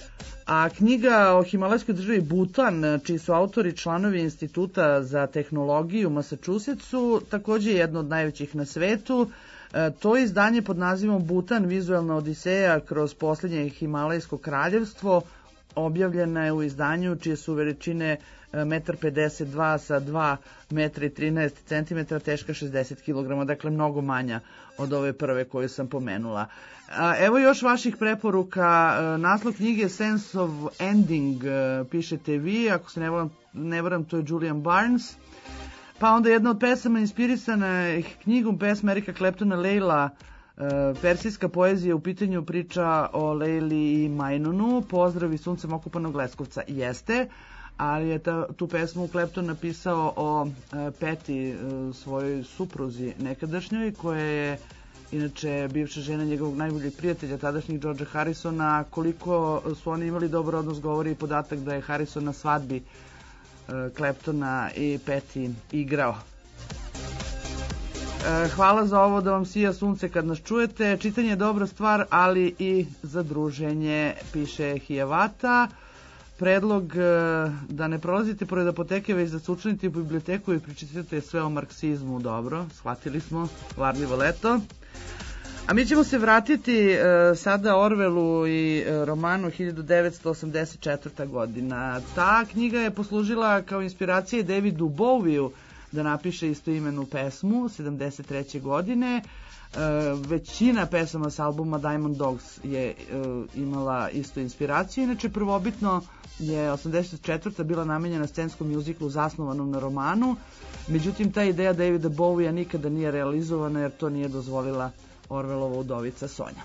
A knjiga o himalajskoj državi Butan, čiji su autori članovi Instituta za tehnologiju u Massachusettsu, takođe jedno od najvećih na svetu. E, to je izdanje pod nazivom Butan, vizualna odiseja kroz posljednje himalajsko kraljevstvo, objavljena je u izdanju čije su veličine jedan pedeset dva sa dva metra i trinaest centimetara, teška šezdeset kilograma, dakle mnogo manja od ove prve koju sam pomenula. A, evo još vaših preporuka. Naslov knjige Sense of Ending pišete vi, ako se ne varam, ne varam to je Julian Barnes. Pa onda jedna od pesama inspirisana knjigom pesma Erika Claptona Leila, persijska poezija, u pitanju priča o Leili i Majnunu, Pozdrav iz suncem okupanog Leskovca. Jeste, ali je ta, tu pesmu Clapton napisao o e, Peti, e, svojoj supruzi nekadašnjoj, koja je inače bivša žena njegovog najboljeg prijatelja, tadašnjeg Georgea Harrisona. Koliko su oni imali dobar odnos govori i podatak da je Harrison na svadbi e, Claptona i Peti igrao. E, hvala za ovo da vam sija sunce kad nas čujete. Čitanje je dobra stvar, ali i za druženje, piše Hijavata. Predlog da ne prolazite pored apoteke, već da se učlanite u biblioteku i pročitate sve o marksizmu. Dobro, shvatili smo, varljivo leto. A mi ćemo se vratiti uh, sada Orwellu i uh, romanu hiljadu devetsto osamdeset četvrta. godina. Ta knjiga je poslužila kao inspiracija Davidu Bowieu da napiše istoimenu pesmu sedamdeset treće. godine. Uh, većina pesama s albuma Diamond Dogs je uh, imala istu inspiraciju. Inače, prvobitno je osamdeset četvrta. bila namenjena scenskom mjuziklu zasnovanom na romanu. Međutim, ta ideja Davida Bowiea nikada nije realizovana jer to nije dozvolila Orwellova udovica Sonja.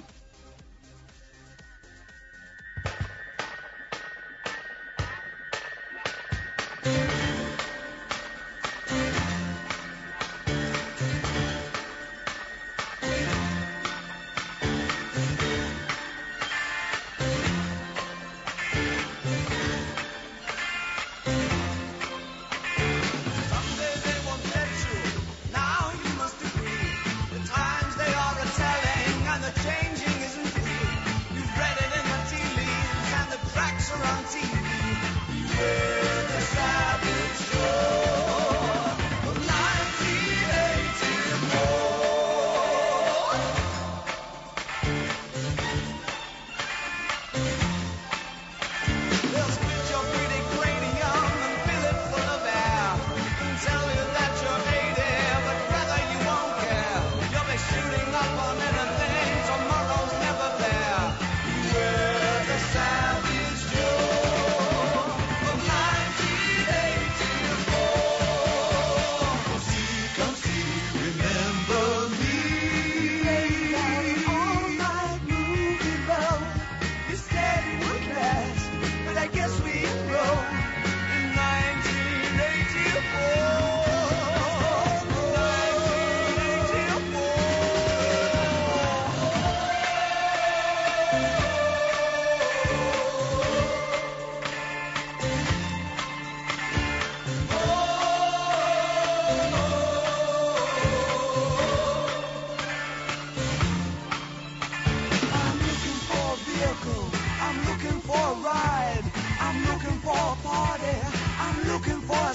Changing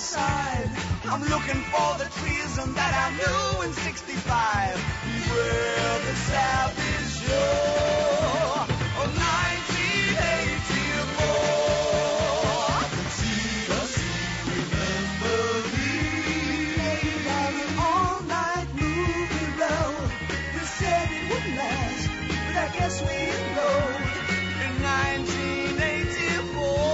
side. I'm looking for the treason that I knew in sixty-five, where the South is sure of nineteen eighty-four. See us, remember me. About an all-night movie roll. You said it wouldn't last, but I guess we enrolled in nineteen eighty-four.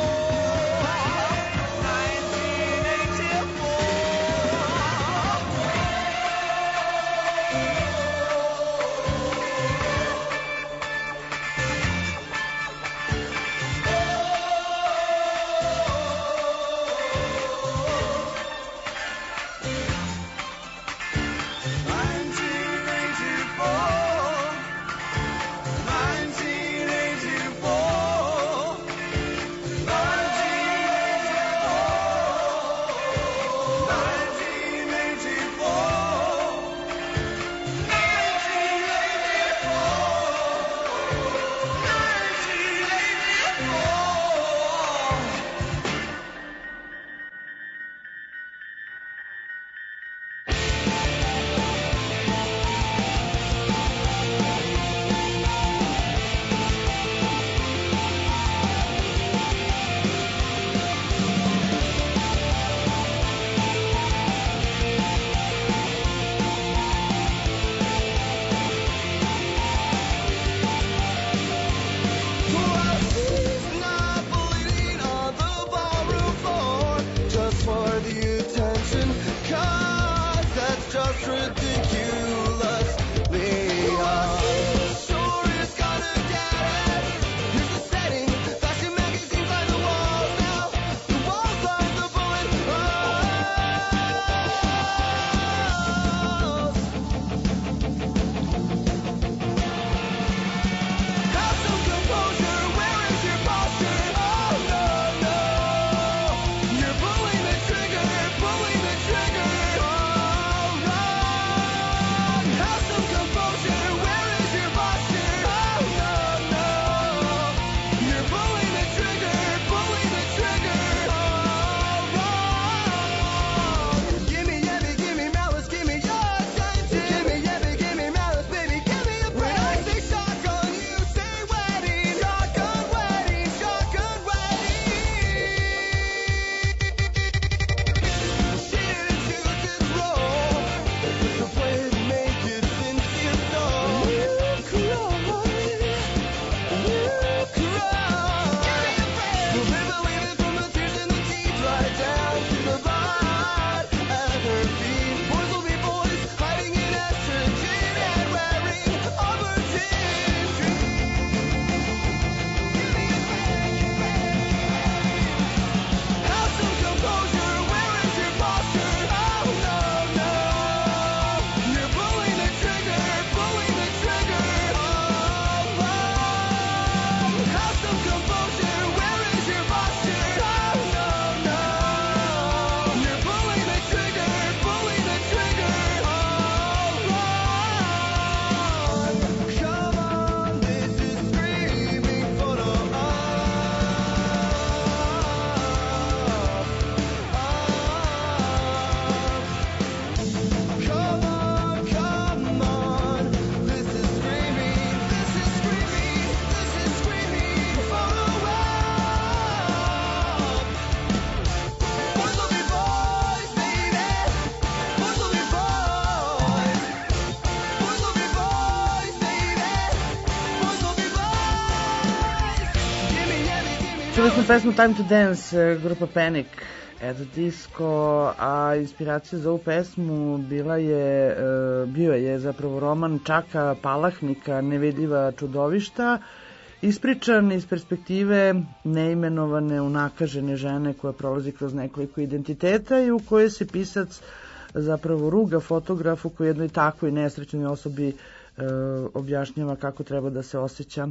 Čuli smo pesmu Time to Dance, grupa Panic at the Disco, a inspiracija za ovu pesmu bila je, bio je zapravo roman Čaka Palahnika Nevidljiva čudovišta, ispričan iz perspektive neimenovane, unakažene žene koja prolazi kroz nekoliko identiteta i u kojoj se pisac zapravo ruga fotografu koji jednoj takvoj nesrećnoj osobi e, objašnjava kako treba da se osjeća.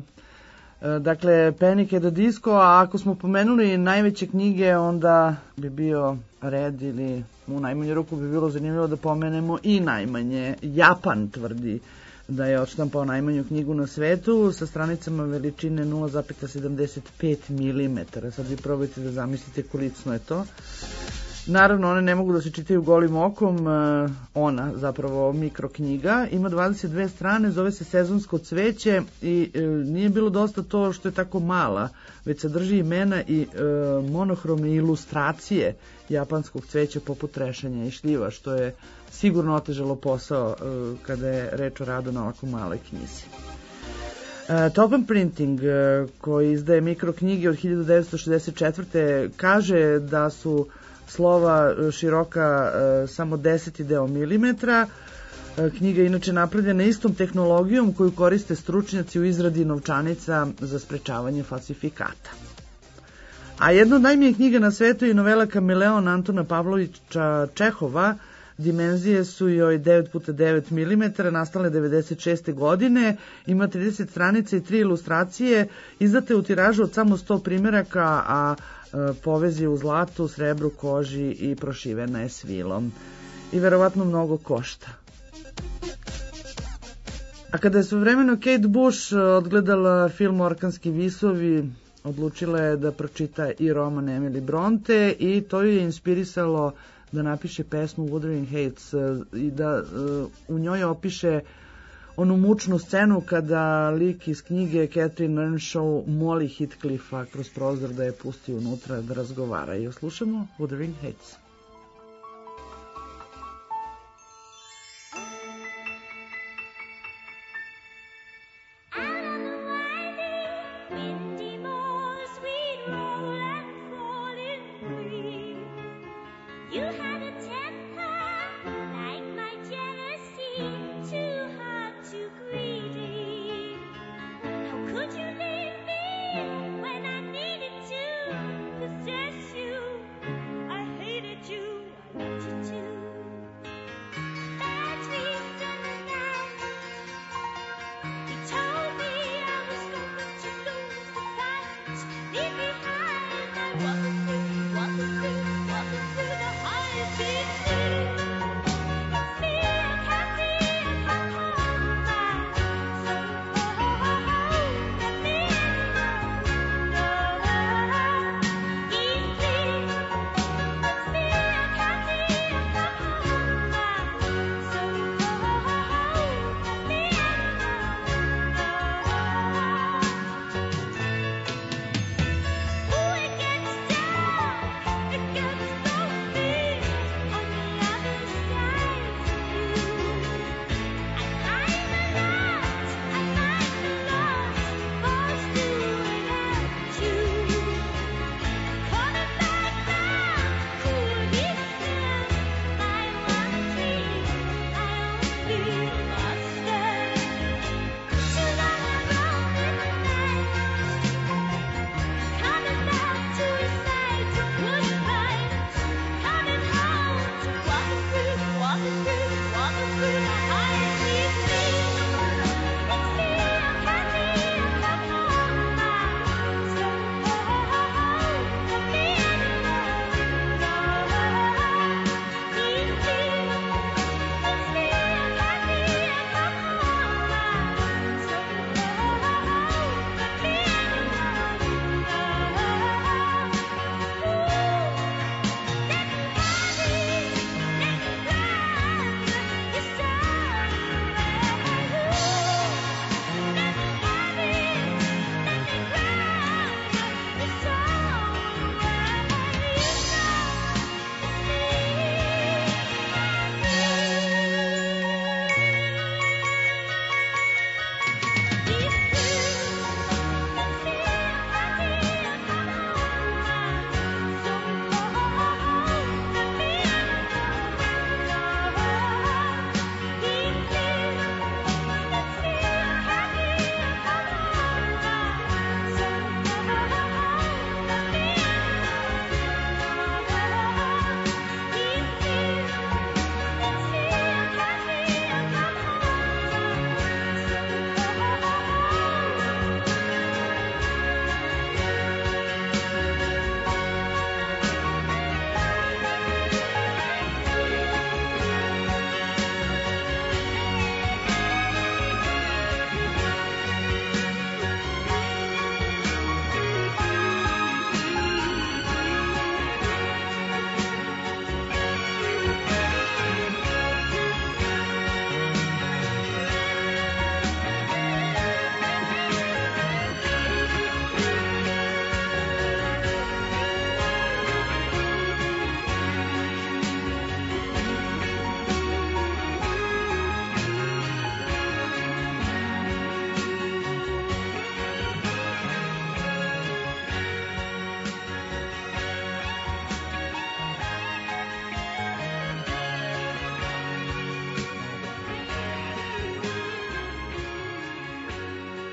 E, dakle, Panic at the Disco, a ako smo pomenuli najveće knjige, onda bi bio red ili u najmanju ruku bi bilo zanimljivo da pomenemo i najmanje. Japan tvrdi da je odštampao najmanju knjigu na svetu sa stranicama veličine nula zarez sedamdeset pet milimetara. Sad vi probajte da zamislite koliko je to. Naravno, one ne mogu da se čitaju golim okom, ona zapravo mikroknjiga, ima dvadeset dve strane, zove se Sezonsko cveće i nije bilo dosta to što je tako mala, već sadrži imena i monohromne ilustracije japanskog cveća poput trešanja i šljiva, što je sigurno otežalo posao kada je reč o radu na ovako maloj knjizi. Topen Printing, koji izdaje mikroknjige od hiljadu devetsto šezdeset četvrte kaže da su slova široka samo deset deo milimetra. Knjiga je inače napravljena istom tehnologijom koju koriste stručnjaci u izradi novčanica za sprečavanje falsifikata. A jedna od najmijih knjiga na svetu je novela Kameleon Antona Pavlovića Čehova. Dimenzije su joj devet puta devet milimetara, nastale devedeset šeste godine, ima trideset stranica i tri ilustracije, izdate u tiražu od samo sto primjeraka, a povez je u zlatu, srebru, koži i prošivena je svilom. I verovatno mnogo košta. A kada je svojevremeno Kate Bush odgledala film Orkanski visovi, odlučila je da pročita i roman Emily Bronte i to ju je inspirisalo da napiše pesmu Wuthering Heights i da uh, u njoj opiše onu mučnu scenu kada lik iz knjige Catherine Earnshaw moli Heathcliffa kroz prozor da je pusti unutra da razgovara. I oslušamo Wuthering Heights. Who it gets down.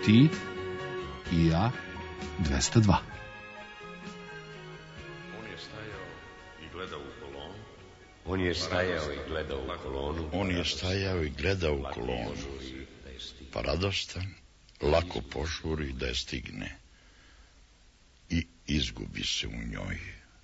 Ti i ja dvesta dva. On je stajao i gledao u kolonu. On je stajao i gledao u kolonu. On je stajao i gledao u kolonu. Pa radostan, lako požuri da je stigne i izgubi se u njoj.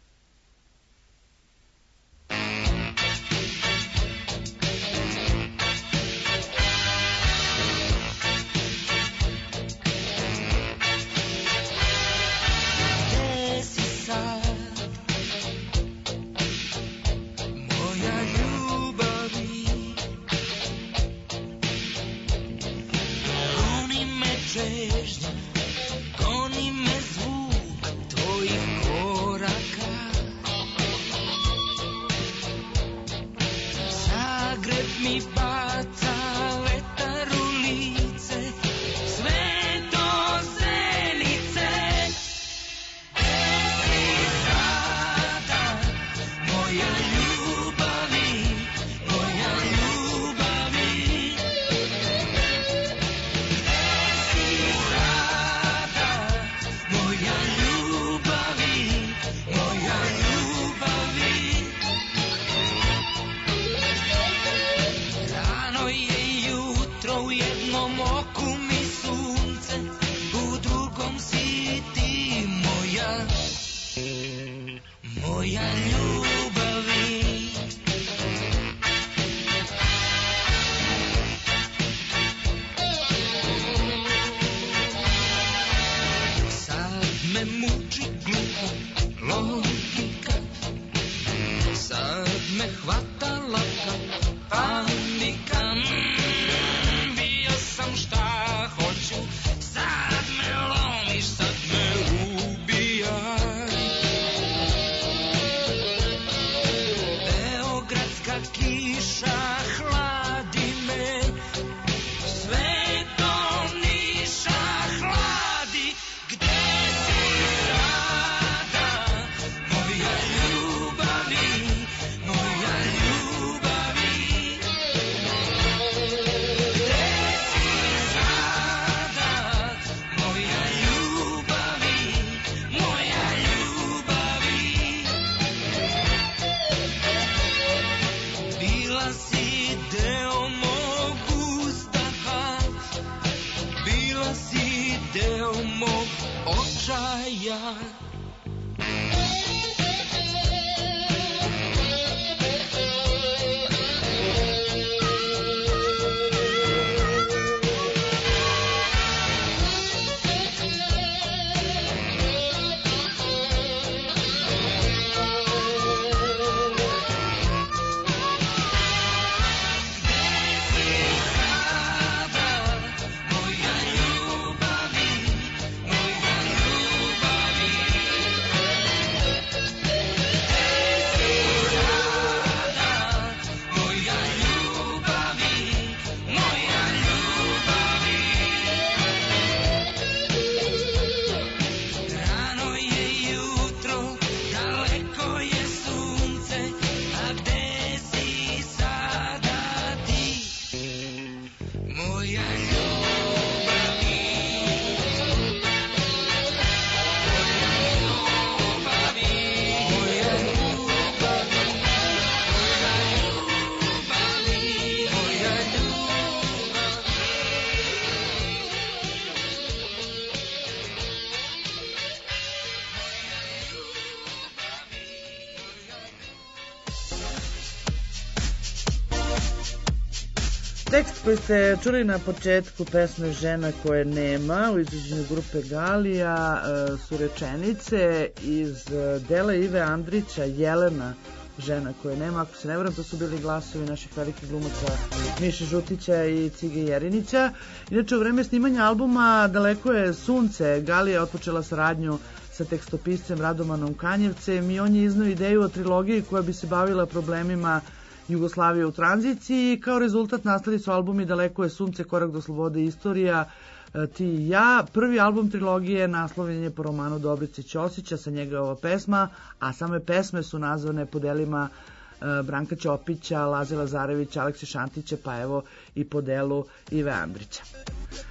Tekst koji ste čuli na početku pesme Žena koje nema u izvođenju grupe Galija su rečenice iz dela Ive Andrića Jelena, Žena koje nema. Ako se ne varam, to su bili glasovi naših velikih glumaca Miše Žutića i Cige Jerinića. Inače, u vreme snimanja albuma Daleko je sunce Galija je otpočela saradnju sa tekstopiscem Radomanom Kanjevcem i on je iznao ideju o trilogiji koja bi se bavila problemima Jugoslavije u tranziciji. Kao rezultat nastali su albumi Daleko je sunce, Korak do slobode, Istorija, Ti i ja. Prvi album trilogije naslovljen je po romanu Dobrice Ćosića, sa njega je ova pesma, a same pesme su nazvane po delima Branka Ćopića, Laze Lazarevića, Alekse Šantića, pa evo i po delu Ive Andrića.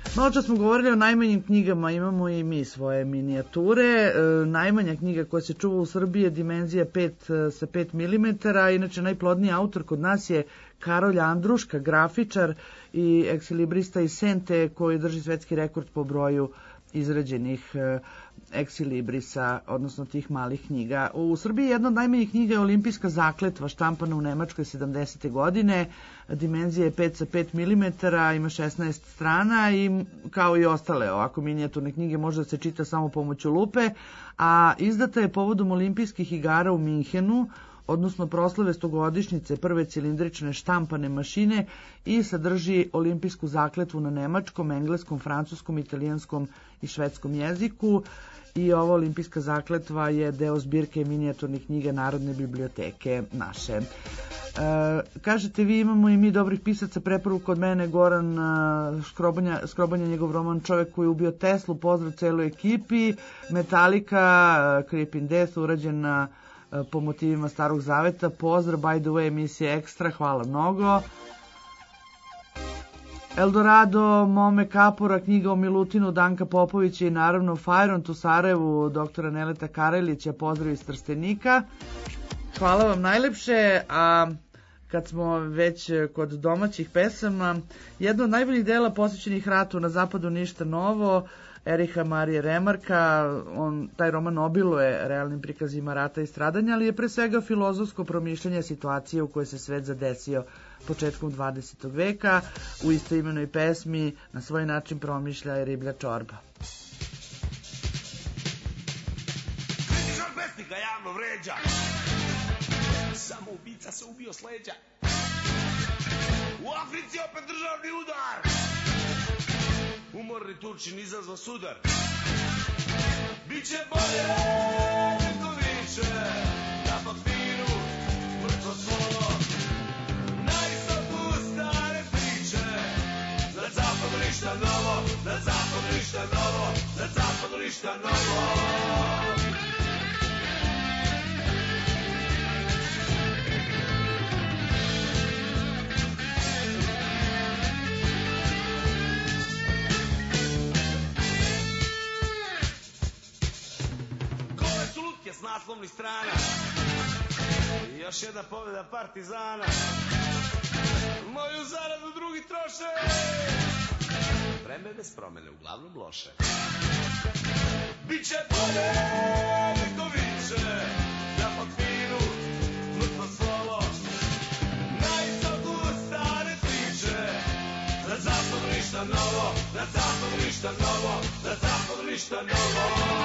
Malo čas smo govorili o najmanjim knjigama, imamo i mi svoje minijature. E, najmanja knjiga koja se čuva u Srbiji je dimenzija pet sa pet milimetara, inače najplodniji autor kod nas je Karolj Andruška, grafičar i eksilibrista iz Sente koji drži svetski rekord po broju izrađenih e, eksilibrisa, odnosno tih malih knjiga. U Srbiji jedna od najmanjih knjiga je Olimpijska zakletva, štampana u Nemačkoj sedamdesete godine. Dimenzija je pet sa pet milimetara, ima šesnaest strana i kao i ostale ovako minijaturne knjige može da se čita samo pomoću lupe, a izdata je povodom Olimpijskih igara u Minhenu, odnosno proslave stogodišnjice prve cilindrične štampane mašine i sadrži olimpijsku zakletvu na nemačkom, engleskom, francuskom, italijanskom i švedskom jeziku. I ova olimpijska zakletva je deo zbirke minijaturnih knjiga Narodne biblioteke naše. E, kažete vi, imamo i mi dobrih pisaca, preporuka od mene Goran Škrobanja, Škrobanja, njegov roman Čovek koji je ubio Teslu, pozdrav celoj ekipi. Metallica, Creeping Death, urađen na po motivima Starog Zaveta, pozdrav, by the way, emisija Ekstra, hvala mnogo. Eldorado, Mome Kapora, knjiga o Milutinu, Danka Popovića i naravno Fajront u Sarajevu, doktora Neleta Karelića, pozdrav iz Trstenika. Hvala vam najlepše, a kad smo već kod domaćih pesama, jedno od najboljih dela posvećenih ratu Na zapadu ništa novo, Eriha Marije Remarka, on, taj roman obiluje realnim prikazima rata i stradanja, ali je pre svega filozofsko promišljanje situacije u kojoj se svet zadesio početkom dvadesetog veka. U istoimenoj pesmi na svoj način promišlja i Riblja čorba. Kritičar pesnika javno vređa, samo ubica se ubio s leđa. U Africi opet državni udar, umorni Turčin izazva sudar. Biće bolje, neko viče, na papiru, mrtvo slovo. Na istoku stare priče, na zapadu ništa novo, na zapadu ništa novo, na zapadu ništa novo. S naslovnih strana i još jedna pobjeda partizana. Moju zaradu drugi troše, vreme bez promene uglavnom loše. Biće bolje, neko viče, na papiru mrtvo slovo. Na istoku stare priče, na zapadu ništa novo, na zapadu ništa novo, na zapadu ništa novo.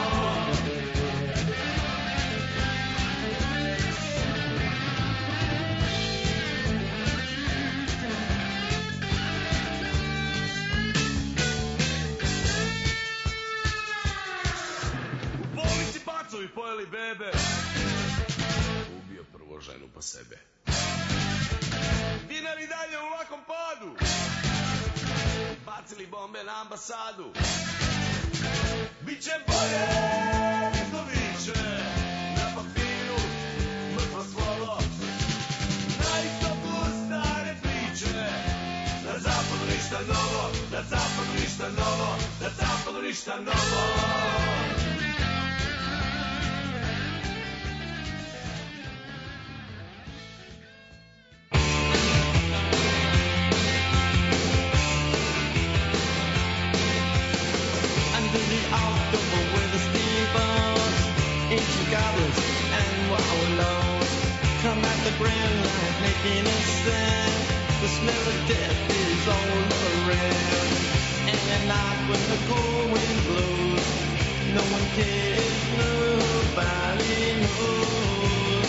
I pojeli bebe, ubio prvo ženu pa sebe. Dinari dalje u lakom padu, bacili bombe na ambasadu. Biće bolje, neko viče, na papiru mrtvo slovo. Na istoku stare priče, na zapadu ništa novo, na zapadu ništa novo, na zapadu ništa novo. Goblins and wallows come at the grand light making a sound. The smell of death is all around. And at night when the cold wind blows, no one cares, nobody knows.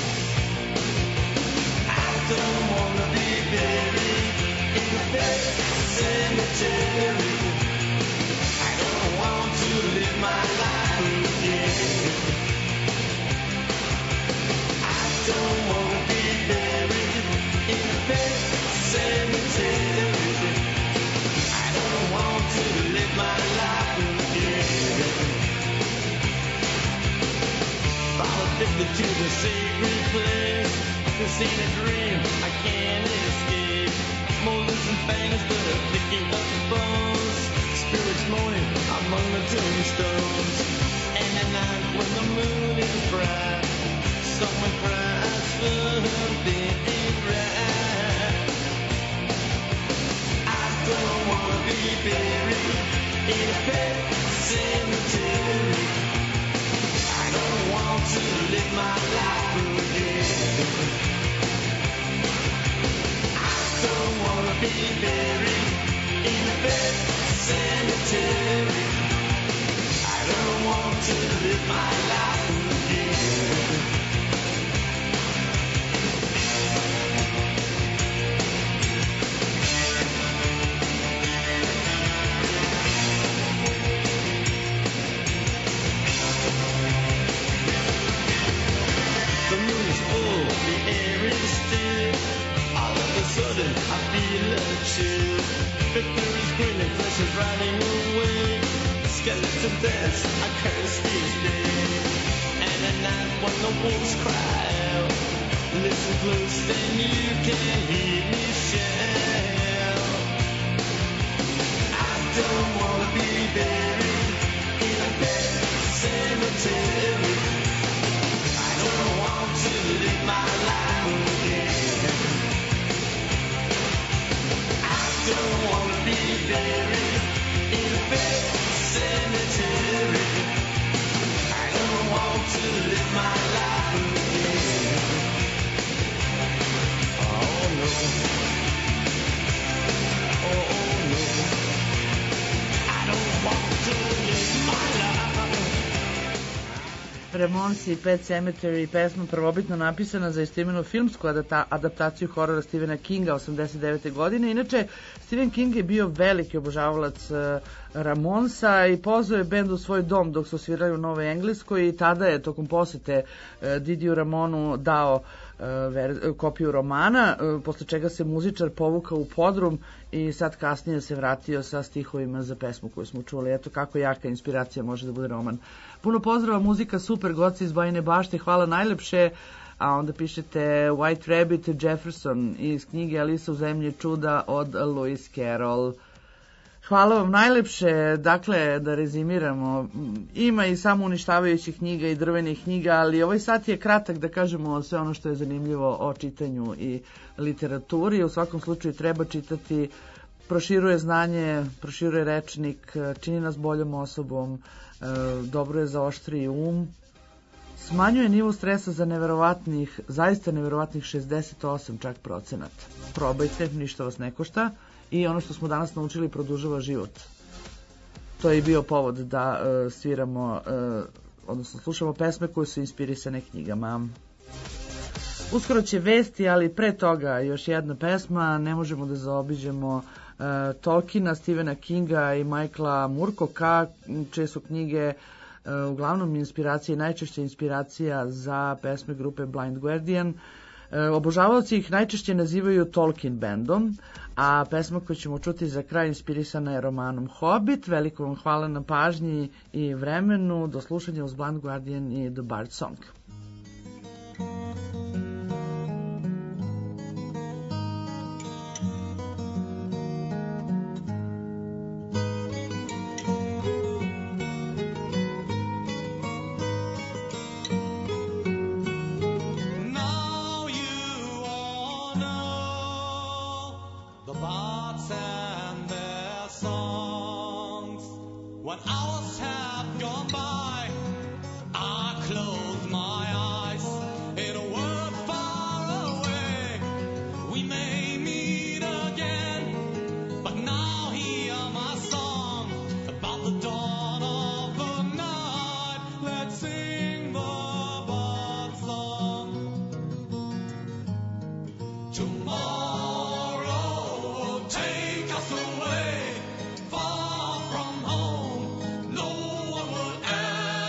I don't wanna be buried in the best cemetery. I don't want to live my life again. Don't wanna be buried in a pet cemetery. I don't want to live my life again. Fall addicted to the sacred place. This ain't a dream, I can't escape. Molders and fangs that are picking up bones. spirits moaning among the tombstones. And at night when the moon is bright, someone cries something ain't right. I don't wanna be buried in a pet cemetery. I don't want to live my life again. I don't wanna be buried in a pet cemetery. I don't want to live my life again. The moon is full, the air is still. All of a sudden I feel a chill. Victory's grinning, flesh is riding away. Skeleton dance, I curse these days. And at night when the wolves cry out, listen close then you can hear me shout. I don't wanna be buried in a pet cemetery. I don't want to live my life again. I don't wanna be buried in a pet cemetery. I don't want to live my life again. Oh no. Oh no. I don't want to live my life. Ramones i Pet Sematary, pesma prvobitno napisana za istoimenu filmsku adapta, adaptaciju horora Stephena Kinga osamdeset devete godine. Inače, Stephen King je bio veliki obožavalac uh, Ramonesa i pozvao je bend u svoj dom dok su svirali u Novoj Engleskoj i tada je tokom posete uh, Didiju Ramonu dao uh, ver, kopiju romana, uh, posle čega se muzičar povukao u podrum i sad kasnije se vratio sa stihovima za pesmu koju smo čuli. Eto kako jaka inspiracija može da bude roman. Puno pozdrava, muzika super, goci iz Bajine Bašte, hvala najlepše. A onda pišete White Rabbit Jefferson iz knjige Alisa u zemlji čuda od Lewis Carroll. Hvala vam najlepše. Dakle, da rezimiramo, ima i samo uništavajućih knjiga i drvenih knjiga, ali ovaj sat je kratak da kažemo sve ono što je zanimljivo o čitanju i literaturi. U svakom slučaju treba čitati, proširuje znanje, proširuje rečnik, čini nas boljom osobom, dobro je za oštriji um, smanjuje nivo stresa za neverovatnih, zaista neverovatnih šezdeset osam čak procenata. Probajte, ništa vas ne košta i ono što smo danas naučili produžava život. To je i bio povod da uh, sviramo, uh, odnosno slušamo pesme koje su inspirisane knjigama. Uskoro će vesti, ali pre toga još jedna pesma, ne možemo da zaobiđemo uh, Tolkiena, Stephena Kinga i Michaela Moorcocka, čije su knjige uh, uglavnom inspiracija i najčešće inspiracija za pesme grupe Blind Guardian. Uh, obožavaoci ih najčešće nazivaju Tolkien bandom, a pesma koju ćemo čuti za kraj inspirisana je romanom Hobbit. Veliko vam hvala na pažnji i vremenu. Do slušanja uz Blind Guardian i The Bard Song. Hours have gone by, I close my eyes. In a world far away, we may meet again. But now hear my song about the dawn of the night. Let's sing the bird song. Tomorrow will take us away far from home. No one will ever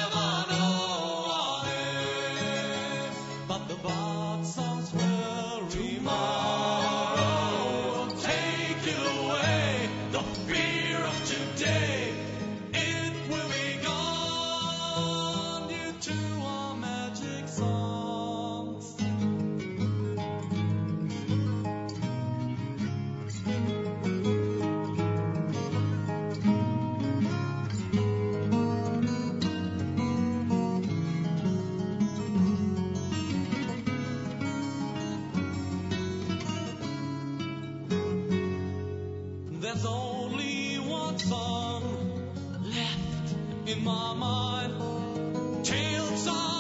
in my mind. Tales of